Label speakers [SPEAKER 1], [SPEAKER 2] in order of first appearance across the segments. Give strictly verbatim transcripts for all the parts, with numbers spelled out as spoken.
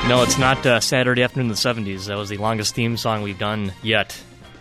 [SPEAKER 1] No, it's not uh, Saturday Afternoon in the seventies. That was the longest theme song we've done yet.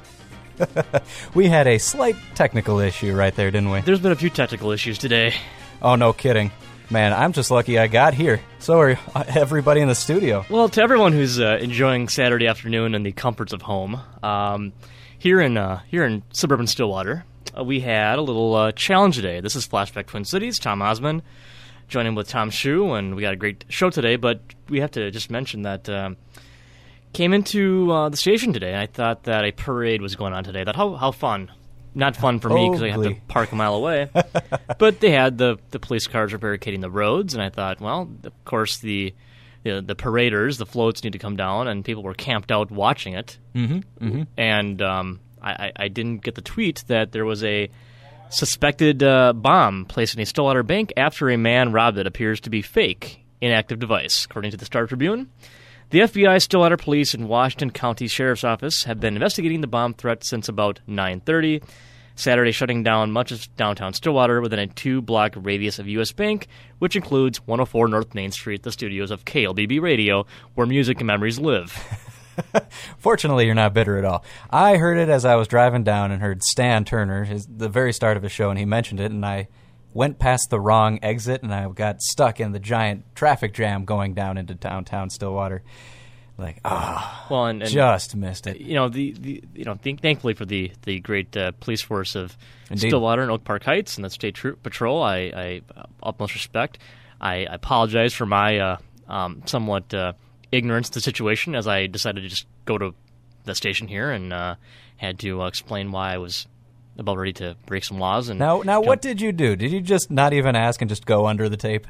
[SPEAKER 2] We had a slight technical issue right there, didn't we?
[SPEAKER 1] There's been a few technical issues today.
[SPEAKER 2] Oh, no kidding. Man, I'm just lucky I got here. So are everybody in the studio.
[SPEAKER 1] Well, to everyone who's uh, enjoying Saturday afternoon in the comforts of home, um, here in uh, here in suburban Stillwater, uh, we had a little uh, challenge today. This is Flashback Twin Cities. Tom Osmond joining with Tom Shu, and we got a great show today, but we have to just mention that um, came into uh, the station today, and I thought that a parade was going on today. That how how fun. Not fun for me because I have to park a mile away. But they had the, the police cars were barricading the roads, and I thought, well, of course, the the, the paraders, the floats need to come down, and people were camped out watching it.
[SPEAKER 2] Mm-hmm, mm-hmm.
[SPEAKER 1] And um, I, I didn't get the tweet that there was a suspected uh, bomb placed in a Stillwater bank after a man robbed it. Appears to be fake inactive device, according to the Star Tribune. The F B I, Stillwater Police, and Washington County Sheriff's Office have been investigating the bomb threat since about nine thirty Saturday, shutting down much of downtown Stillwater within a two-block radius of U S Bank, which includes one oh four North Main Street, the studios of K L B B Radio, where music and memories live.
[SPEAKER 2] Fortunately, you're not bitter at all. I heard it as I was driving down and heard Stan Turner, his, the very start of his show, and he mentioned it, and I went past the wrong exit, and I got stuck in the giant traffic jam going down into downtown Stillwater. Like, ah, oh,
[SPEAKER 1] well, and, and,
[SPEAKER 2] just missed it.
[SPEAKER 1] You know, the, the you know, th- thankfully for the the great uh, police force of
[SPEAKER 2] Indeed.
[SPEAKER 1] Stillwater and Oak Park Heights and the State Troop Patrol, I, I uh, utmost respect. I, I apologize for my uh, um, somewhat uh, ignorance of the situation, as I decided to just go to the station here and uh, had to uh, explain why I was about ready to break some laws. And
[SPEAKER 2] now, now, what did you do? Did you just not even ask and just go under the tape?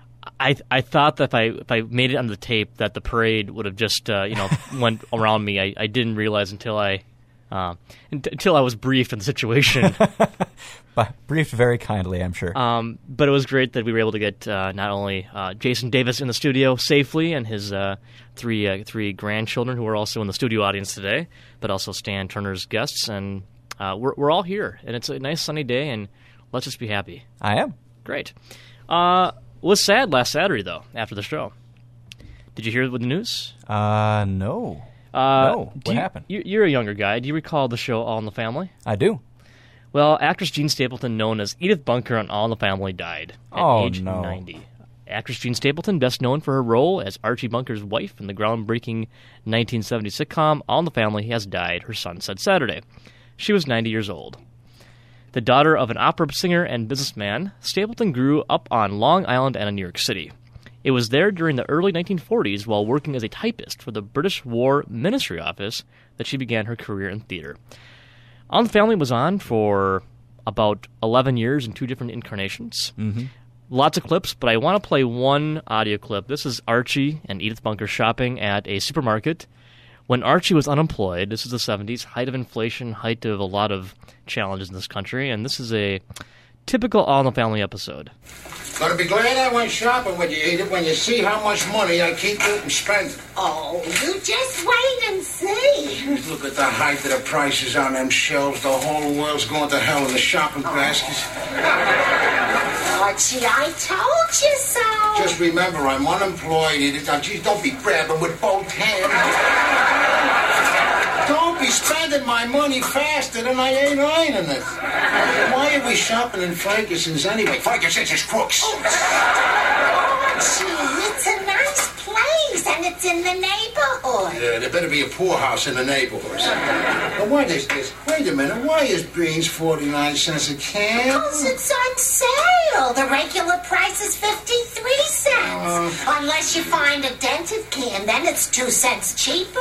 [SPEAKER 1] I I thought that if I if I made it on the tape that the parade would have just uh, you know went around me. I, I didn't realize until I uh, until I was briefed on the situation.
[SPEAKER 2] But briefed very kindly, I'm sure.
[SPEAKER 1] Um, but it was great that we were able to get uh, not only uh, Jason Davis in the studio safely and his uh, three uh, three grandchildren who are also in the studio audience today, but also Stan Turner's guests, and uh, we're we're all here, and it's a nice sunny day, and let's just be happy.
[SPEAKER 2] I am.
[SPEAKER 1] Great. Uh, was sad last Saturday, though, after the show. Did you hear with the news?
[SPEAKER 2] Uh, no.
[SPEAKER 1] Uh,
[SPEAKER 2] no. What
[SPEAKER 1] you,
[SPEAKER 2] happened?
[SPEAKER 1] You, you're a younger guy. Do you recall the show All in the Family?
[SPEAKER 2] I do.
[SPEAKER 1] Well, actress Jean Stapleton, known as Edith Bunker on All in the Family, died at
[SPEAKER 2] oh,
[SPEAKER 1] age
[SPEAKER 2] no.
[SPEAKER 1] ninety. Actress Jean Stapleton, best known for her role as Archie Bunker's wife in the groundbreaking nineteen seventy sitcom All in the Family, has died, her son said Saturday. She was ninety years old. The daughter of an opera singer and businessman, Stapleton grew up on Long Island and in New York City. It was there during the early nineteen forties, while working as a typist for the British War Ministry Office, that she began her career in theater. All in the Family was on for about eleven years in two different incarnations.
[SPEAKER 2] Mm-hmm.
[SPEAKER 1] Lots of clips, but I want to play one audio clip. This is Archie and Edith Bunker shopping at a supermarket. When Archie was unemployed, this is the seventies, height of inflation, height of a lot of challenges in this country, and this is a typical All in the Family episode.
[SPEAKER 3] Gonna be glad I went shopping with you, Edith, when you see how much money I keep getting spent.
[SPEAKER 4] Oh, you just wait and see.
[SPEAKER 3] Look at the height of the prices on them shelves. The whole world's going to hell in the shopping
[SPEAKER 4] oh.
[SPEAKER 3] baskets.
[SPEAKER 4] Archie, I told you so.
[SPEAKER 3] Just remember, I'm unemployed, Edith. Now, geez, don't be grabbing with both hands. Don't be spending my money faster than I ain't earning it. Why are we shopping in Ferguson's anyway? Ferguson's is crooks.
[SPEAKER 4] Oh, Archie, it's a nice place, and it's in the neighborhood.
[SPEAKER 3] Yeah, there better be a poorhouse in the neighborhood. Now, what is this? Wait a minute. Why is beans forty-nine cents a can?
[SPEAKER 4] Because it's on sale. The regular price is fifty-three cents. Uh, Unless you find a dented can, then it's two cents cheaper.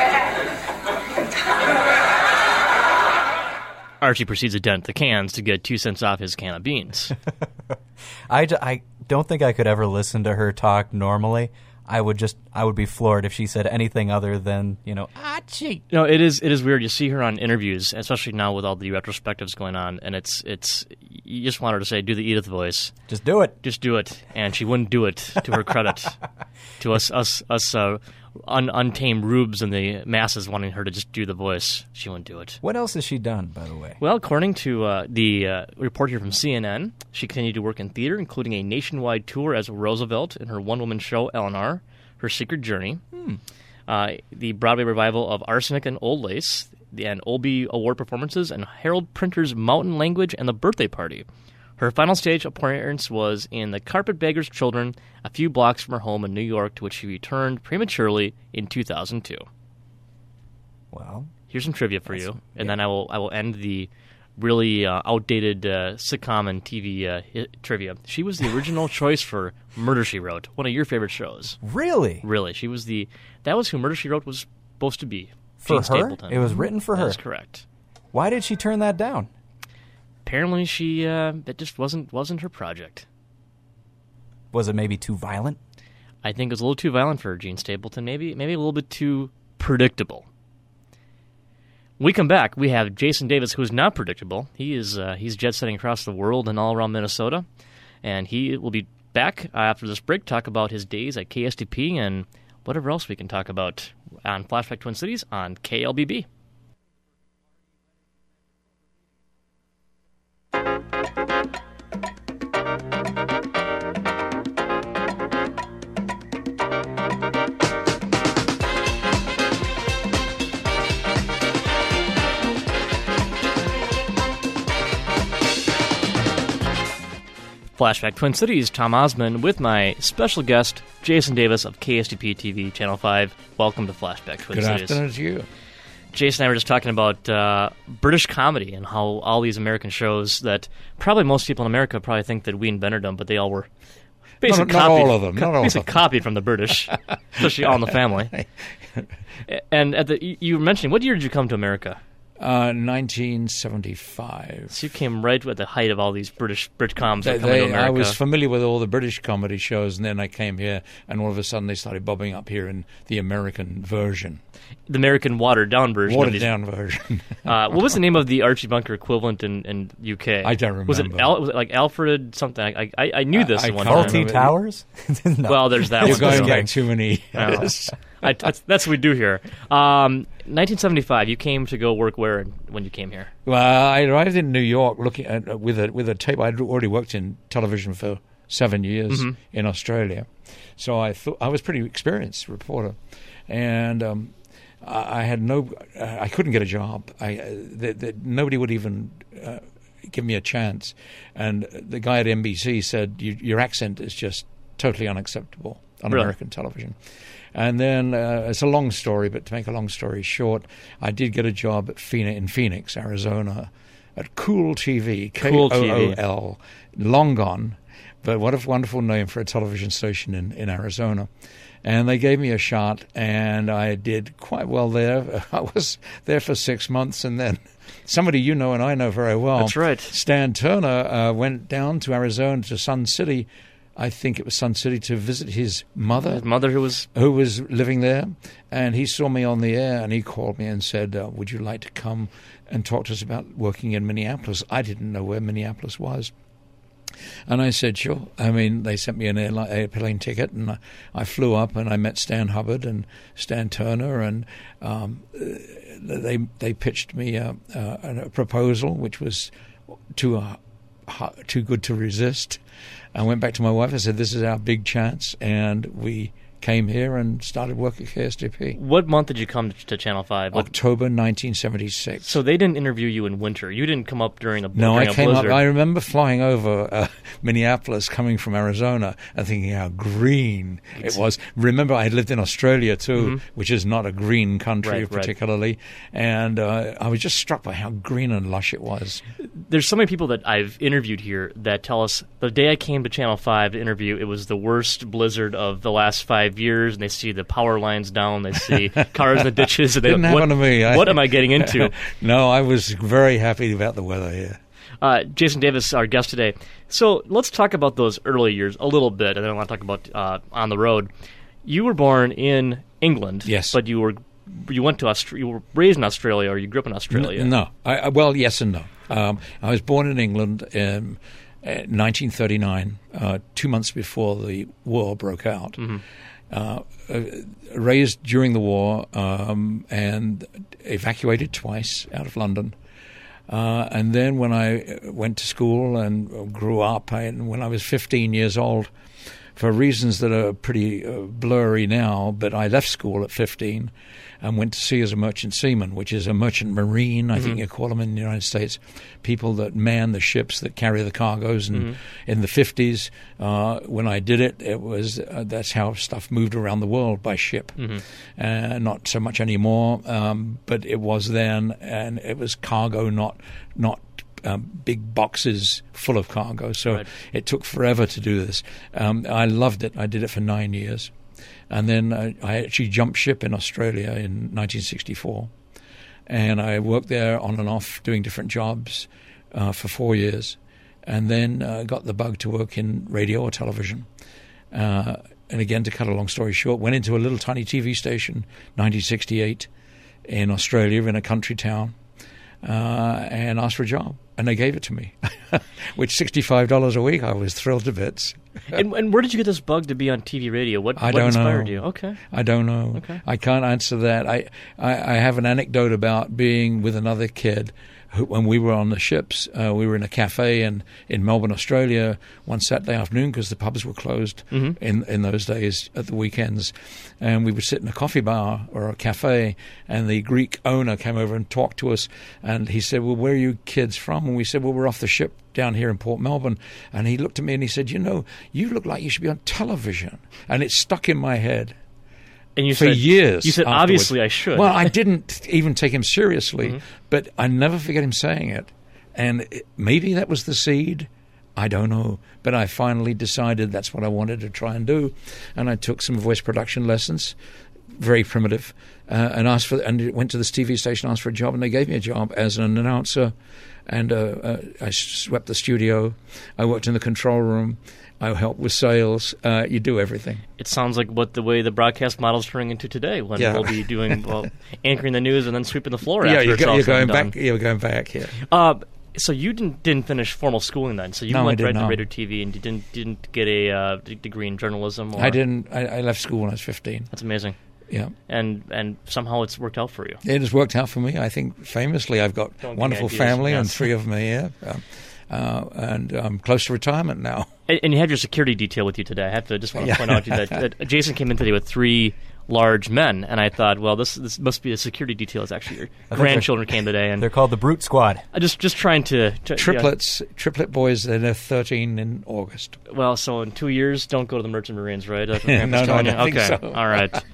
[SPEAKER 1] Archie proceeds to dent the cans to get two cents off his can of beans.
[SPEAKER 2] I, I don't think I could ever listen to her talk normally. I would just, I would be floored if she said anything other than, you know, Archie.
[SPEAKER 1] You know, it is, it is weird. You see her on interviews, especially now with all the retrospectives going on, and it's, it's, you just want her to say, do the Edith voice.
[SPEAKER 2] Just do it.
[SPEAKER 1] Just do it. And she wouldn't do it, to her credit. To us, us, us, uh, Un- untamed rubes and the masses wanting her to just do the voice. She wouldn't do it.
[SPEAKER 2] What else has she done, by the way?
[SPEAKER 1] Well, according to uh, the uh, report here from C N N, she continued to work in theater, including a nationwide tour as Roosevelt in her one-woman show, Eleanor. Her Her Secret Journey, hmm. uh, the Broadway revival of Arsenic and Old Lace, and Olby Award performances, and Harold Printer's Mountain Language and The Birthday Party. Her final stage appearance was in The Carpetbagger's Children, a few blocks from her home in New York, to which she returned prematurely in two thousand two.
[SPEAKER 2] Well,
[SPEAKER 1] here's some trivia for you, and yeah. then I will I will end the really uh, outdated uh, sitcom and T V uh, hit trivia. She was the original choice for Murder, She Wrote, one of your favorite shows.
[SPEAKER 2] Really?
[SPEAKER 1] Really. She was the that was who Murder, She Wrote was supposed to be.
[SPEAKER 2] For
[SPEAKER 1] Jean
[SPEAKER 2] her?
[SPEAKER 1] Stapleton.
[SPEAKER 2] It was written for her.
[SPEAKER 1] That's correct.
[SPEAKER 2] Why did she turn that down?
[SPEAKER 1] Apparently, she uh, it just wasn't wasn't her project.
[SPEAKER 2] Was it maybe too violent?
[SPEAKER 1] I think it was a little too violent for Jean Stapleton. Maybe maybe a little bit too predictable. When we come back, we have Jason Davis, who's not predictable. He is uh, he's jet setting across the world and all around Minnesota, and he will be back after this break. Talk about his days at K S T P and whatever else we can talk about on Flashback Twin Cities on K L B B. Flashback Twin Cities, Tom Osmond, with my special guest, Jason Davis of K S T P T V, Channel five. Welcome to Flashback Twin
[SPEAKER 5] Good
[SPEAKER 1] Cities.
[SPEAKER 5] Good afternoon to you.
[SPEAKER 1] Jason and I were just talking about uh, British comedy and how all these American shows that probably most people in America probably think that we invented them, but they all were basically
[SPEAKER 5] not, not
[SPEAKER 1] copied,
[SPEAKER 5] all of them. Not all
[SPEAKER 1] basically
[SPEAKER 5] of them.
[SPEAKER 1] copied from the British, especially All in the Family. And at the, you were mentioning, what year did you come to America?
[SPEAKER 5] Uh, nineteen seventy-five.
[SPEAKER 1] So you came right at the height of all these British British coms
[SPEAKER 5] They,
[SPEAKER 1] that coming
[SPEAKER 5] they,
[SPEAKER 1] to America.
[SPEAKER 5] I was familiar with all the British comedy shows, and then I came here, and all of a sudden they started bobbing up here in the American version.
[SPEAKER 1] The American watered-down version.
[SPEAKER 5] Watered
[SPEAKER 1] of these.
[SPEAKER 5] down version.
[SPEAKER 1] uh, what was the name of the Archie Bunker equivalent in, in U K?
[SPEAKER 5] I don't remember.
[SPEAKER 1] Was it, Al, was it like Alfred something? I I, I knew this
[SPEAKER 5] I,
[SPEAKER 1] at one
[SPEAKER 5] I
[SPEAKER 1] time.
[SPEAKER 2] Fawlty Towers? No.
[SPEAKER 1] Well, there's that
[SPEAKER 5] You're
[SPEAKER 1] one.
[SPEAKER 5] going
[SPEAKER 1] too.
[SPEAKER 5] back too many
[SPEAKER 1] No. I, that's, that's what we do here. Um, nineteen seventy-five. You came to go work where when you came here?
[SPEAKER 5] Well, I arrived in New York looking at, uh, with a with a tape. I'd already worked in television for seven years
[SPEAKER 1] mm-hmm.
[SPEAKER 5] in Australia, so I thought I was a pretty experienced reporter, and um, I, I had no, uh, I couldn't get a job. I uh, the, the, nobody would even uh, give me a chance, and the guy at N B C said, you, "Your accent is just totally unacceptable on
[SPEAKER 1] really?
[SPEAKER 5] American television." And then, uh, it's a long story, but to make a long story short, I did get a job at Phoenix, in Phoenix, Arizona, at Cool T V, K O O L, long gone, but what a wonderful name for a television station in, in Arizona. And they gave me a shot, and I did quite well there. I was there for six months, and then somebody you know and I know very well.
[SPEAKER 1] That's right.
[SPEAKER 5] Stan Turner uh, went down to Arizona, to Sun City, I think it was Sun City, to visit his mother.
[SPEAKER 1] His mother who was...
[SPEAKER 5] Who was living there. And he saw me on the air, and he called me and said, uh, would you like to come and talk to us about working in Minneapolis? I didn't know where Minneapolis was. And I said, sure. I mean, they sent me an airline, airplane ticket, and I, I flew up, and I met Stan Hubbard and Stan Turner, and um, they they pitched me a, a, a proposal, which was too, uh, too good to resist. I went back to my wife and said, this is our big chance, and we came here and started work at K S T P.
[SPEAKER 1] What month did you come to, to Channel five? What?
[SPEAKER 5] October nineteen seventy-six.
[SPEAKER 1] So they didn't interview you in winter. You didn't come up during a
[SPEAKER 5] No,
[SPEAKER 1] during
[SPEAKER 5] I
[SPEAKER 1] a
[SPEAKER 5] came
[SPEAKER 1] blizzard.
[SPEAKER 5] up. I remember flying over uh, Minneapolis, coming from Arizona, and thinking how green it was. Remember, I had lived in Australia too,
[SPEAKER 1] mm-hmm.
[SPEAKER 5] which is not a green country
[SPEAKER 1] right,
[SPEAKER 5] particularly,
[SPEAKER 1] right.
[SPEAKER 5] and uh, I was just struck by how green and lush it was.
[SPEAKER 1] There's so many people that I've interviewed here that tell us the day I came to Channel five to interview, it was the worst blizzard of the last five years, and they see the power lines down, they see cars in the ditches, and they
[SPEAKER 5] Didn't
[SPEAKER 1] what,
[SPEAKER 5] happen to me. I,
[SPEAKER 1] what am I getting into?
[SPEAKER 5] No, I was very happy about the weather here.
[SPEAKER 1] Uh, Jason Davis, our guest today. So let's talk about those early years a little bit, and then I want to talk about uh, on the road. You were born in England,
[SPEAKER 5] yes,
[SPEAKER 1] but you were you went to Aust- you were raised in Australia, or you grew up in Australia?
[SPEAKER 5] N- no, I, I, well, yes and no. Um, I was born in England in uh, nineteen thirty-nine, uh, two months before the war broke out. Mm-hmm. Uh, uh, raised during the war um, and evacuated twice out of London. Uh, and then when I went to school and grew up, I, and when I was fifteen years old, for reasons that are pretty uh, blurry now, but I left school at fifteen and went to sea as a merchant seaman, which is a merchant marine, I mm-hmm. think you call them in the United States, people that man the ships that carry the cargoes. And mm-hmm. in the fifties, uh, when I did it, it was uh, that's how stuff moved around the world, by ship. Mm-hmm. Uh, not so much anymore, um, but it was then, and it was cargo, not not Um, big boxes full of cargo. So right. it took forever to do this. Um, I loved it. I did it for nine years. And then I, I actually jumped ship in Australia in nineteen sixty-four. And I worked there on and off doing different jobs uh, for four years. And then uh, got the bug to work in radio or television. Uh, and again, to cut a long story short, went into a little tiny T V station, nineteen sixty-eight, in Australia, in a country town, uh, and asked for a job. And they gave it to me, which sixty-five dollars a week. I was thrilled to bits.
[SPEAKER 1] and, and where did you get this bug to be on T V radio? What,
[SPEAKER 5] I
[SPEAKER 1] what
[SPEAKER 5] don't
[SPEAKER 1] inspired
[SPEAKER 5] know.
[SPEAKER 1] you? Okay.
[SPEAKER 5] I don't know.
[SPEAKER 1] Okay.
[SPEAKER 5] I can't answer that. I, I, I have an anecdote about being with another kid who, when we were on the ships. Uh, we were in a cafe in, in Melbourne, Australia, one Saturday afternoon because the pubs were closed mm-hmm. in, in those days at the weekends. And we would sit in a coffee bar or a cafe, and the Greek owner came over and talked to us. And he said, well, where are you kids from? And we said, well, we're off the ship down here in Port Melbourne. And he looked at me and he said, you know, you look like you should be on television. And it stuck in my head.
[SPEAKER 1] And you
[SPEAKER 5] for
[SPEAKER 1] said,
[SPEAKER 5] years.
[SPEAKER 1] You said,
[SPEAKER 5] afterwards.
[SPEAKER 1] obviously I should.
[SPEAKER 5] Well, I didn't even take him seriously,
[SPEAKER 1] mm-hmm.
[SPEAKER 5] but I never forget him saying it. And it, maybe that was the seed. I don't know. But I finally decided that's what I wanted to try and do. And I took some voice production lessons, very primitive, uh, and asked for, and went to this T V station, asked for a job, and they gave me a job as an announcer. And uh, uh, I swept the studio. I worked in the control room. I help with sales. Uh, you do everything.
[SPEAKER 1] It sounds like what the way the broadcast model is turning into today, when
[SPEAKER 5] yeah.
[SPEAKER 1] we'll be doing well, anchoring the news and then sweeping the floor.
[SPEAKER 5] Yeah,
[SPEAKER 1] after
[SPEAKER 5] you're,
[SPEAKER 1] it's
[SPEAKER 5] go,
[SPEAKER 1] all
[SPEAKER 5] you're
[SPEAKER 1] said
[SPEAKER 5] going
[SPEAKER 1] and done.
[SPEAKER 5] back. You're going back. Yeah.
[SPEAKER 1] Uh, so you didn't didn't finish formal schooling then. So you
[SPEAKER 5] no,
[SPEAKER 1] went
[SPEAKER 5] I
[SPEAKER 1] right
[SPEAKER 5] did
[SPEAKER 1] to
[SPEAKER 5] not.
[SPEAKER 1] radio T V and you didn't didn't get a uh, d- degree in journalism. Or?
[SPEAKER 5] I didn't. I, I left school when I was fifteen.
[SPEAKER 1] That's amazing.
[SPEAKER 5] Yeah.
[SPEAKER 1] And and somehow it's worked out for you.
[SPEAKER 5] It has worked out for me. I think famously I've got a wonderful family yes. and three of them here. Um, uh, and I'm close to retirement now.
[SPEAKER 1] And, and you have your security detail with you today. I have to just want to
[SPEAKER 5] yeah.
[SPEAKER 1] point out to you that, that Jason came in today with three large men, and I thought, well, this this must be a security detail. It's actually your grandchildren came today, and
[SPEAKER 2] they're called the Brute Squad.
[SPEAKER 1] I just just trying to, to
[SPEAKER 5] triplets, yeah. triplet boys. They're thirteen in August.
[SPEAKER 1] Well, so in two years, don't go to the Merchant Marines, right? That's what
[SPEAKER 5] no, no, I don't
[SPEAKER 1] you?
[SPEAKER 5] think
[SPEAKER 1] okay,
[SPEAKER 5] so.
[SPEAKER 1] all right.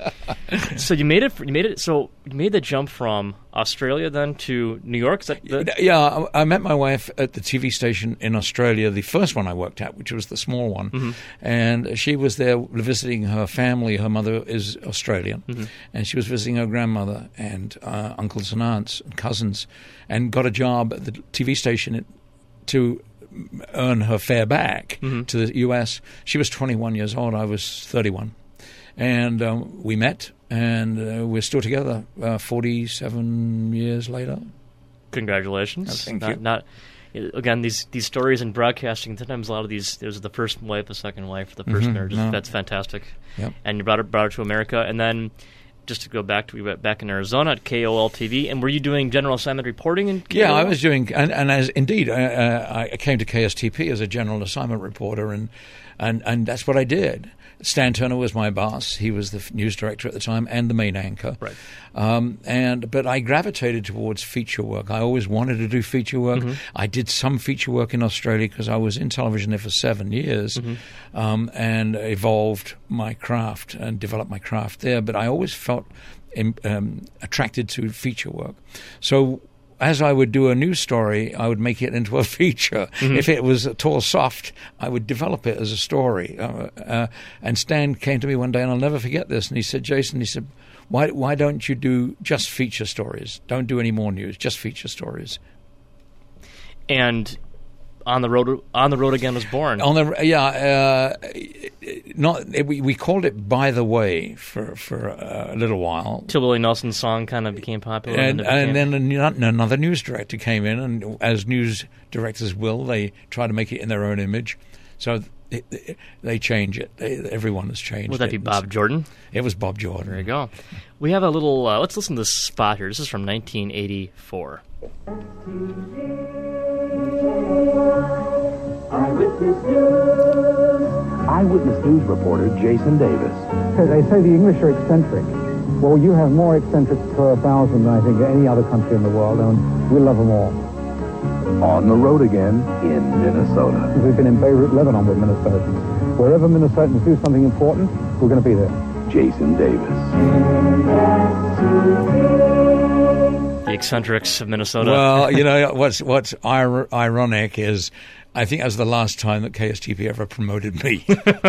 [SPEAKER 1] So you made it. You made it. So you made the jump from Australia then to New York. Is that the-
[SPEAKER 5] yeah, I met my wife at the T V station in Australia, the first one I worked at, which was the small one, mm-hmm. and she was there visiting her family. Her mother is Australian, mm-hmm. and she was visiting her grandmother and uh, uncles and aunts and cousins, and got a job at the T V station to earn her fare back mm-hmm. to the U S. She was twenty-one years old. I was thirty-one. And um, we met, and uh, we're still together uh, forty-seven years later.
[SPEAKER 1] Congratulations.
[SPEAKER 5] Oh, thank
[SPEAKER 1] not,
[SPEAKER 5] you.
[SPEAKER 1] Not, again, these these stories in broadcasting, sometimes a lot of these, there's the first wife, the second wife, the first
[SPEAKER 5] mm-hmm,
[SPEAKER 1] marriage.
[SPEAKER 5] no.
[SPEAKER 1] That's fantastic.
[SPEAKER 5] Yep.
[SPEAKER 1] And you brought her, brought her to America. And then, just to go back to, we went back in Arizona at K O L T V. And were you doing general assignment reporting in K O L?
[SPEAKER 5] Yeah, I was doing, and, and as indeed, uh, uh, I came to K S T P as a general assignment reporter, and, and, and that's what I did. Stan Turner was my boss. He was the f- news director at the time and the main anchor.
[SPEAKER 1] Right.
[SPEAKER 5] Um, and but I gravitated towards feature work. I always wanted to do feature work. Mm-hmm. I did some feature work in Australia because I was in television there for seven years, mm-hmm. um, and evolved my craft and developed my craft there. But I always felt in, um, attracted to feature work. So as I would do a news story, I would make it into a feature. Mm-hmm. If it was at all soft, I would develop it as a story. Uh, uh, and Stan came to me one day, and I'll never forget this, and he said, Jason, he said, why, why don't you do just feature stories? Don't do any more news, just feature stories.
[SPEAKER 1] And On the Road On the Road Again was born.
[SPEAKER 5] On the yeah, uh, not we, we called it By the Way for for a little while.
[SPEAKER 1] Till Willie Nelson's song kind of became popular,
[SPEAKER 5] and,
[SPEAKER 1] and,
[SPEAKER 5] and then another news director came in, and as news directors will, they try to make it in their own image, so it, it, they change it. They, everyone has changed.
[SPEAKER 1] Would that
[SPEAKER 5] it.
[SPEAKER 1] be Bob Jordan?
[SPEAKER 5] It was Bob Jordan.
[SPEAKER 1] There you go. We have a little. Uh, let's listen to this spot here. This is from nineteen eighty-four.
[SPEAKER 6] Eyewitness News Eyewitness News reporter Jason Davis.
[SPEAKER 7] They say the English are eccentric. Well, you have more eccentrics per thousand than I think any other country in the world, and we love them all.
[SPEAKER 6] On the road again in Minnesota.
[SPEAKER 7] We've been in Beirut, Lebanon with Minnesotans. Wherever Minnesotans do something important, we're going to be there.
[SPEAKER 6] Jason Davis.
[SPEAKER 1] The eccentrics of Minnesota.
[SPEAKER 5] Well, you know, what's what's ir- ironic is I think that was the last time that K S T P ever promoted me.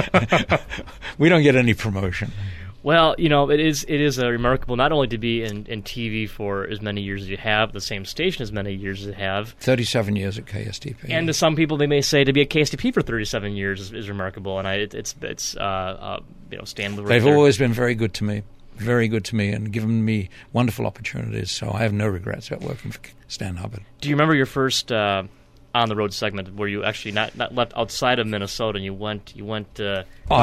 [SPEAKER 5] We don't get any promotion.
[SPEAKER 1] Well, you know, it is it is uh, remarkable not only to be in, in T V for as many years as you have, the same station as many years as you have.
[SPEAKER 5] thirty-seven years at K S T P.
[SPEAKER 1] And to some people, they may say to be at K S T P for thirty-seven years is, is remarkable. And I, it, it's, it's uh, uh, you know, Stan Lewis.
[SPEAKER 5] They've
[SPEAKER 1] there.
[SPEAKER 5] always been very good to me, very good to me, and given me wonderful opportunities. So I have no regrets about working for Stan Hubbard.
[SPEAKER 1] Do you remember your first uh, on-the-road segment where you actually not, not left outside of Minnesota and you went you went uh,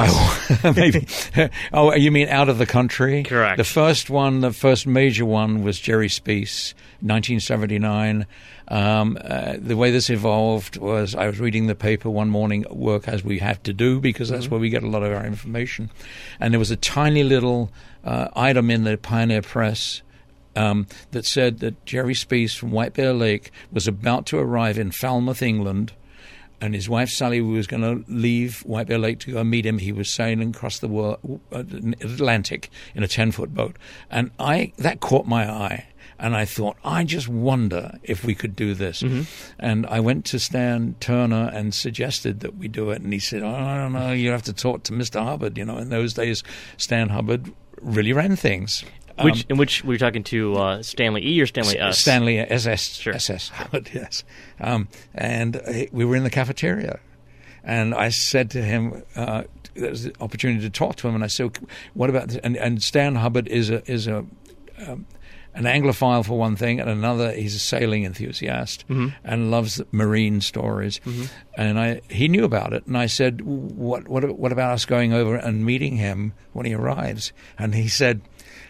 [SPEAKER 5] oh maybe oh you mean out of the country?
[SPEAKER 1] Correct.
[SPEAKER 5] The first one, the first major one was Jerry Speece, nineteen seventy-nine. Um, uh, the way this evolved was I was reading the paper one morning at work, as we have to do because that's mm-hmm. where we get a lot of our information, and there was a tiny little uh, item in the Pioneer Press Um, that said that Jerry Speece from White Bear Lake was about to arrive in Falmouth, England, and his wife Sally was going to leave White Bear Lake to go meet him. He was sailing across the world, uh, Atlantic in a ten-foot boat, and I that caught my eye. And I thought, I just wonder if we could do this. Mm-hmm. And I went to Stan Turner and suggested that we do it. And he said, oh, I don't know, you have to talk to Mister Hubbard. You know, in those days, Stan Hubbard really ran things.
[SPEAKER 1] Which
[SPEAKER 5] Um,
[SPEAKER 1] in which were you talking to uh, Stanley E or Stanley S?
[SPEAKER 5] Stanley S S.
[SPEAKER 1] Sure.
[SPEAKER 5] S S. Hubbard, yes. Um, and uh, we were in the cafeteria. And I said to him, uh, there was the opportunity to talk to him. And I said, what about this? And, and Stan Hubbard is a, is a, um, an Anglophile for one thing, and another, he's a sailing enthusiast mm-hmm. and loves marine stories. Mm-hmm. And I, he knew about it, and I said, "What, what, what about us going over and meeting him when he arrives?" And he said,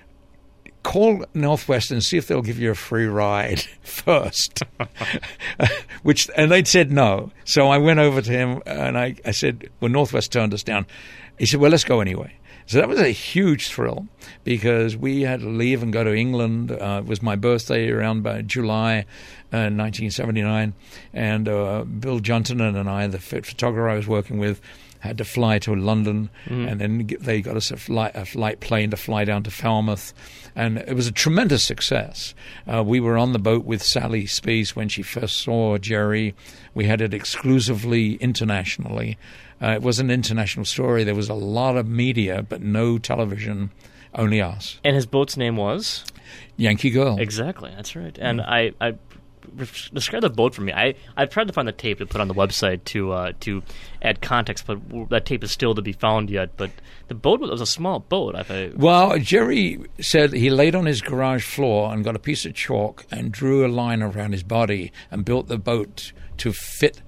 [SPEAKER 5] "Call Northwest and see if they'll give you a free ride first." Which, and they'd said no. So I went over to him and I, I said, well, Northwest turned us down. He said, well, let's go anyway. So that was a huge thrill because we had to leave and go to England. Uh, it was my birthday around by July uh, nineteen seventy-nine. And uh, Bill Juntonen and I, the photographer I was working with, had to fly to London, mm. and then they got us a flight, a flight plane to fly down to Falmouth. And it was a tremendous success. Uh, we were on the boat with Sally Speece when she first saw Jerry. We had it exclusively internationally. Uh, it was an international story. There was a lot of media, but no television, only us.
[SPEAKER 1] And his boat's name was?
[SPEAKER 5] Yankee Girl.
[SPEAKER 1] Exactly, that's right. And mm. I... I describe the boat for me. I I've tried to find the tape to put on the website to uh, to add context, but that tape is still to be found yet. But the boat was a small boat. I
[SPEAKER 5] well, Jerry said he laid on his garage floor and got a piece of chalk and drew a line around his body and built the boat to fit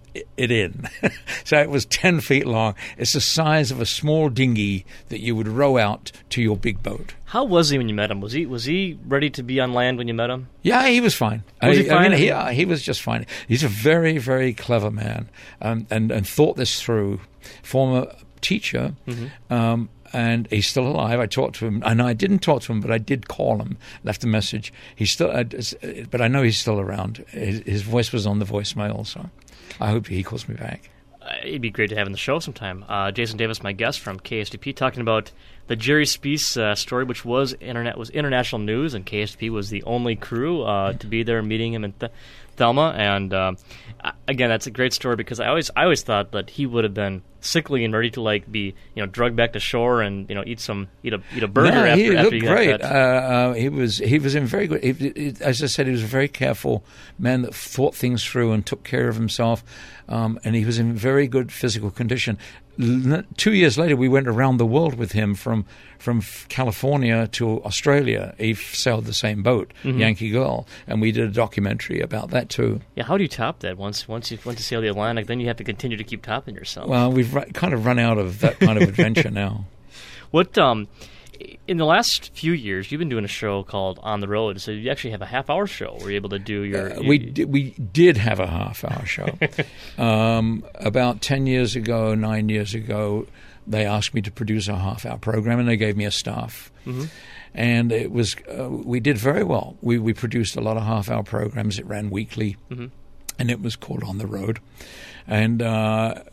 [SPEAKER 5] it in. So it was ten feet long. It's the size of a small dinghy that you would row out to your big boat.
[SPEAKER 1] How was he when you met him? Was he was he ready to be on land when you met him?
[SPEAKER 5] Yeah, he was fine.
[SPEAKER 1] Was
[SPEAKER 5] I,
[SPEAKER 1] he fine?
[SPEAKER 5] I mean, he, uh, he was just fine. He's a very, very clever man, um, and and thought this through. Former teacher. Mm-hmm. Um, And he's still alive. I talked to him, and I didn't talk to him, but I did call him, left a message. He's still, uh, but I know he's still around. His, his voice was on the voicemail, so I hope he calls me back.
[SPEAKER 1] Uh, it'd be great to have on the show sometime. Uh, Jason Davis, my guest from K S T P, talking about the Jerry Speece uh, story, which was internet was international news, and K S T P was the only crew uh, to be there meeting him in Th- Thelma. And uh, again, that's a great story because I always I always thought that he would have been sickly and ready to like be you know drugged back to shore and you know eat some eat a eat a burger
[SPEAKER 5] no,
[SPEAKER 1] after
[SPEAKER 5] he
[SPEAKER 1] after
[SPEAKER 5] looked
[SPEAKER 1] he
[SPEAKER 5] great.
[SPEAKER 1] got that.
[SPEAKER 5] Uh, uh, he was he was in very good. He, he, as I said, he was a very careful man that thought things through and took care of himself. Um, and he was in very good physical condition. L- two years later, we went around the world with him from from California to Australia. He sailed the same boat, mm-hmm. Yankee Girl, and we did a documentary about that too.
[SPEAKER 1] Yeah, how do you top that? Once once you went to sail the Atlantic, then you have to continue to keep topping yourself.
[SPEAKER 5] Well, we've ru- kind of run out of that kind of adventure now.
[SPEAKER 1] What um, in the last few years, you've been doing a show called On the Road. So you actually have a half-hour show where you're able to do your...
[SPEAKER 5] Uh, we, di- we did have a half-hour show. um, about ten years ago, nine years ago, they asked me to produce a half-hour program, and they gave me a staff. Mm-hmm. And it was uh, we did very well. We, we produced a lot of half-hour programs. It ran weekly, mm-hmm. and it was called On the Road. And uh,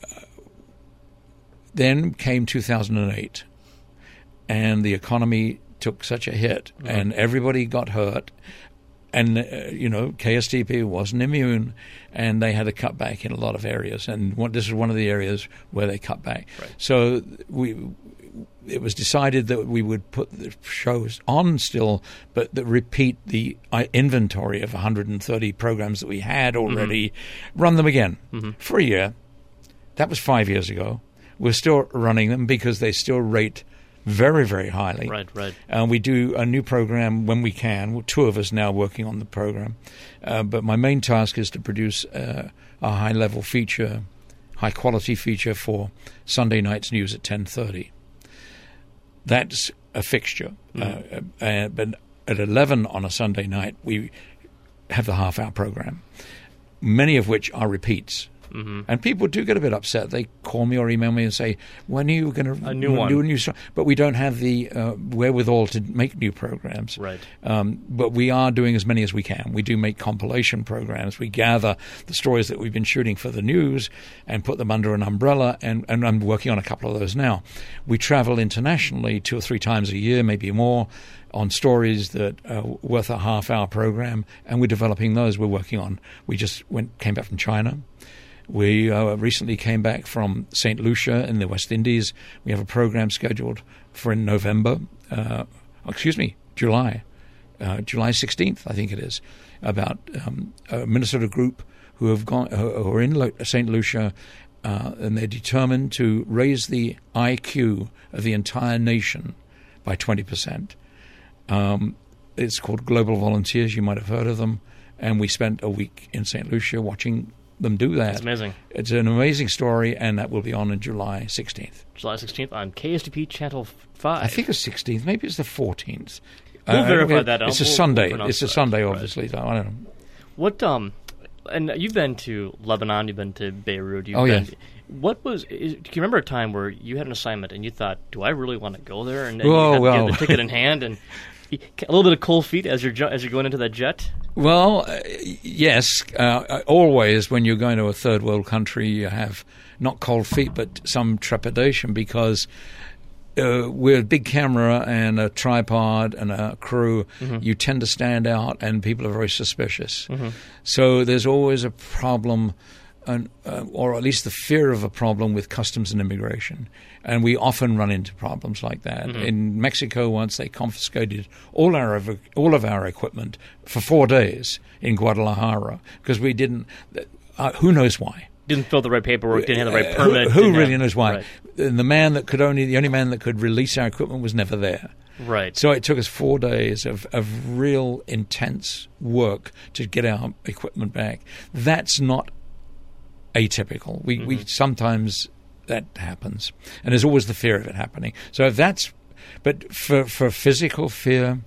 [SPEAKER 5] then came two thousand eight. And the economy took such a hit, mm-hmm. and everybody got hurt. And, uh, you know, K S T P wasn't immune, and they had to cut back in a lot of areas. And what, this is one of the areas where they cut back.
[SPEAKER 1] Right.
[SPEAKER 5] So we, it was decided that we would put the shows on still, but that repeat the uh, inventory of one hundred thirty programs that we had already, mm-hmm. run them again mm-hmm. for a year. That was five years ago. We're still running them because they still rate very, very highly.
[SPEAKER 1] Right, right.
[SPEAKER 5] Uh, we do a new program when we can. We're two of us now working on the program. Uh, but my main task is to produce uh, a high-level feature, high-quality feature for Sunday night's news at ten thirty. That's a fixture. Mm. Uh, uh, but at eleven on a Sunday night, we have the half-hour program, many of which are repeats. Mm-hmm. And people do get a bit upset. They call me or email me and say, when are you going to
[SPEAKER 1] a new one.
[SPEAKER 5] do a new show? But we don't have the uh, wherewithal to make new programs.
[SPEAKER 1] Right.
[SPEAKER 5] Um, but we are doing as many as we can. We do make compilation programs. We gather the stories that we've been shooting for the news and put them under an umbrella, and, and I'm working on a couple of those now. We travel internationally two or three times a year, maybe more, on stories that are worth a half-hour program, and we're developing those. We're working on. We just went came back from China. We uh, recently came back from Saint Lucia in the West Indies. We have a program scheduled for in November, uh, excuse me, July, uh, July sixteenth, I think it is, about um, a Minnesota group who have gone, who are in Lo- Saint Lucia, uh, and they're determined to raise the I Q of the entire nation by twenty percent. Um, it's called Global Volunteers. You might have heard of them. And we spent a week in Saint Lucia watching them do that.
[SPEAKER 1] That's amazing.
[SPEAKER 5] It's an amazing story, and that will be on on July sixteenth.
[SPEAKER 1] July sixteenth on K S T P Channel five.
[SPEAKER 5] I think it's sixteenth. Maybe it's the fourteenth.
[SPEAKER 1] We'll
[SPEAKER 5] uh,
[SPEAKER 1] verify that.
[SPEAKER 5] It's
[SPEAKER 1] we'll,
[SPEAKER 5] a Sunday.
[SPEAKER 1] We'll
[SPEAKER 5] it's a
[SPEAKER 1] that.
[SPEAKER 5] Sunday,
[SPEAKER 1] Right.
[SPEAKER 5] obviously. So I don't know.
[SPEAKER 1] What um, and you've been to Lebanon. You've been to Beirut. You've
[SPEAKER 5] oh
[SPEAKER 1] been,
[SPEAKER 5] yeah.
[SPEAKER 1] What was? Is, do you remember a time where you had an assignment and you thought, "Do I really want to go there?" And, and
[SPEAKER 5] oh,
[SPEAKER 1] you had
[SPEAKER 5] well.
[SPEAKER 1] to get the ticket in hand and a little bit of cold feet as you're ju- as you're going into that jet.
[SPEAKER 5] Well, uh, yes. Uh, always, when you're going to a third world country, you have not cold feet, but some trepidation because uh, with a big camera and a tripod and a crew, mm-hmm. you tend to stand out, and people are very suspicious. Mm-hmm. So there's always a problem. An, uh, or at least the fear of a problem with customs and immigration. And we often run into problems like that. Mm-hmm. In Mexico once, they confiscated all our all of our equipment for four days in Guadalajara because we didn't uh, – who knows why?
[SPEAKER 1] Didn't fill the right paperwork, didn't have the right permit.
[SPEAKER 5] Uh, who who really
[SPEAKER 1] have,
[SPEAKER 5] knows why?
[SPEAKER 1] Right.
[SPEAKER 5] And the man that could only – the only man that could release our equipment was never there.
[SPEAKER 1] Right.
[SPEAKER 5] So it took us four days of, of real intense work to get our equipment back. That's not – atypical. We, mm-hmm. we sometimes that happens, and there's always the fear of it happening. So if that's, but for for physical fear,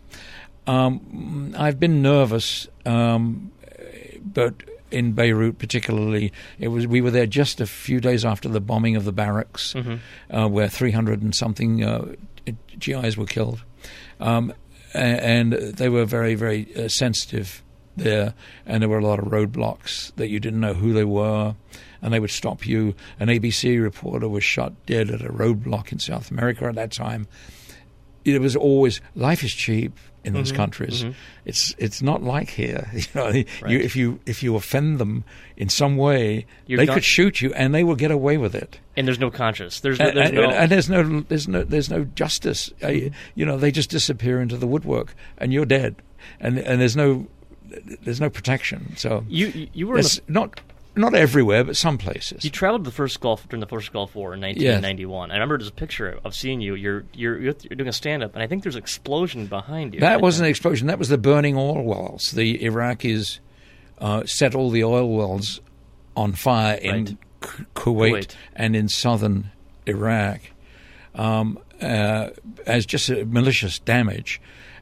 [SPEAKER 5] um, I've been nervous, um, but in Beirut particularly, it was we were there just a few days after the bombing of the barracks, mm-hmm. uh, where three hundred and something uh, G Is were killed, um, and, and they were very very uh, sensitive there, and there were a lot of roadblocks that you didn't know who they were, and they would stop you. An A B C reporter was shot dead at a roadblock in South America at that time. It was always life is cheap in those mm-hmm, countries. Mm-hmm. It's it's not like here. You know, right. you, if you if you offend them in some way, You're they done. could shoot you, and they will get away with it.
[SPEAKER 1] And there's no conscience. There's no,
[SPEAKER 5] and,
[SPEAKER 1] there's
[SPEAKER 5] and,
[SPEAKER 1] no
[SPEAKER 5] and there's no there's no there's no justice. Mm-hmm. Uh, you know, they just disappear into the woodwork, and you're dead. And and there's no. There's no protection, so
[SPEAKER 1] you you were in the,
[SPEAKER 5] not not everywhere, but some places.
[SPEAKER 1] You traveled the first Gulf during the first Gulf War in nineteen ninety-one. Yes. I remember there's a picture of seeing you. You're you're you're doing a stand up, and I think there's an explosion behind you.
[SPEAKER 5] That wasn't an explosion. That was the burning oil wells. The Iraqis uh, set all the oil wells on fire in right. K- Kuwait, Kuwait and in southern Iraq. um, uh, as just a malicious damage.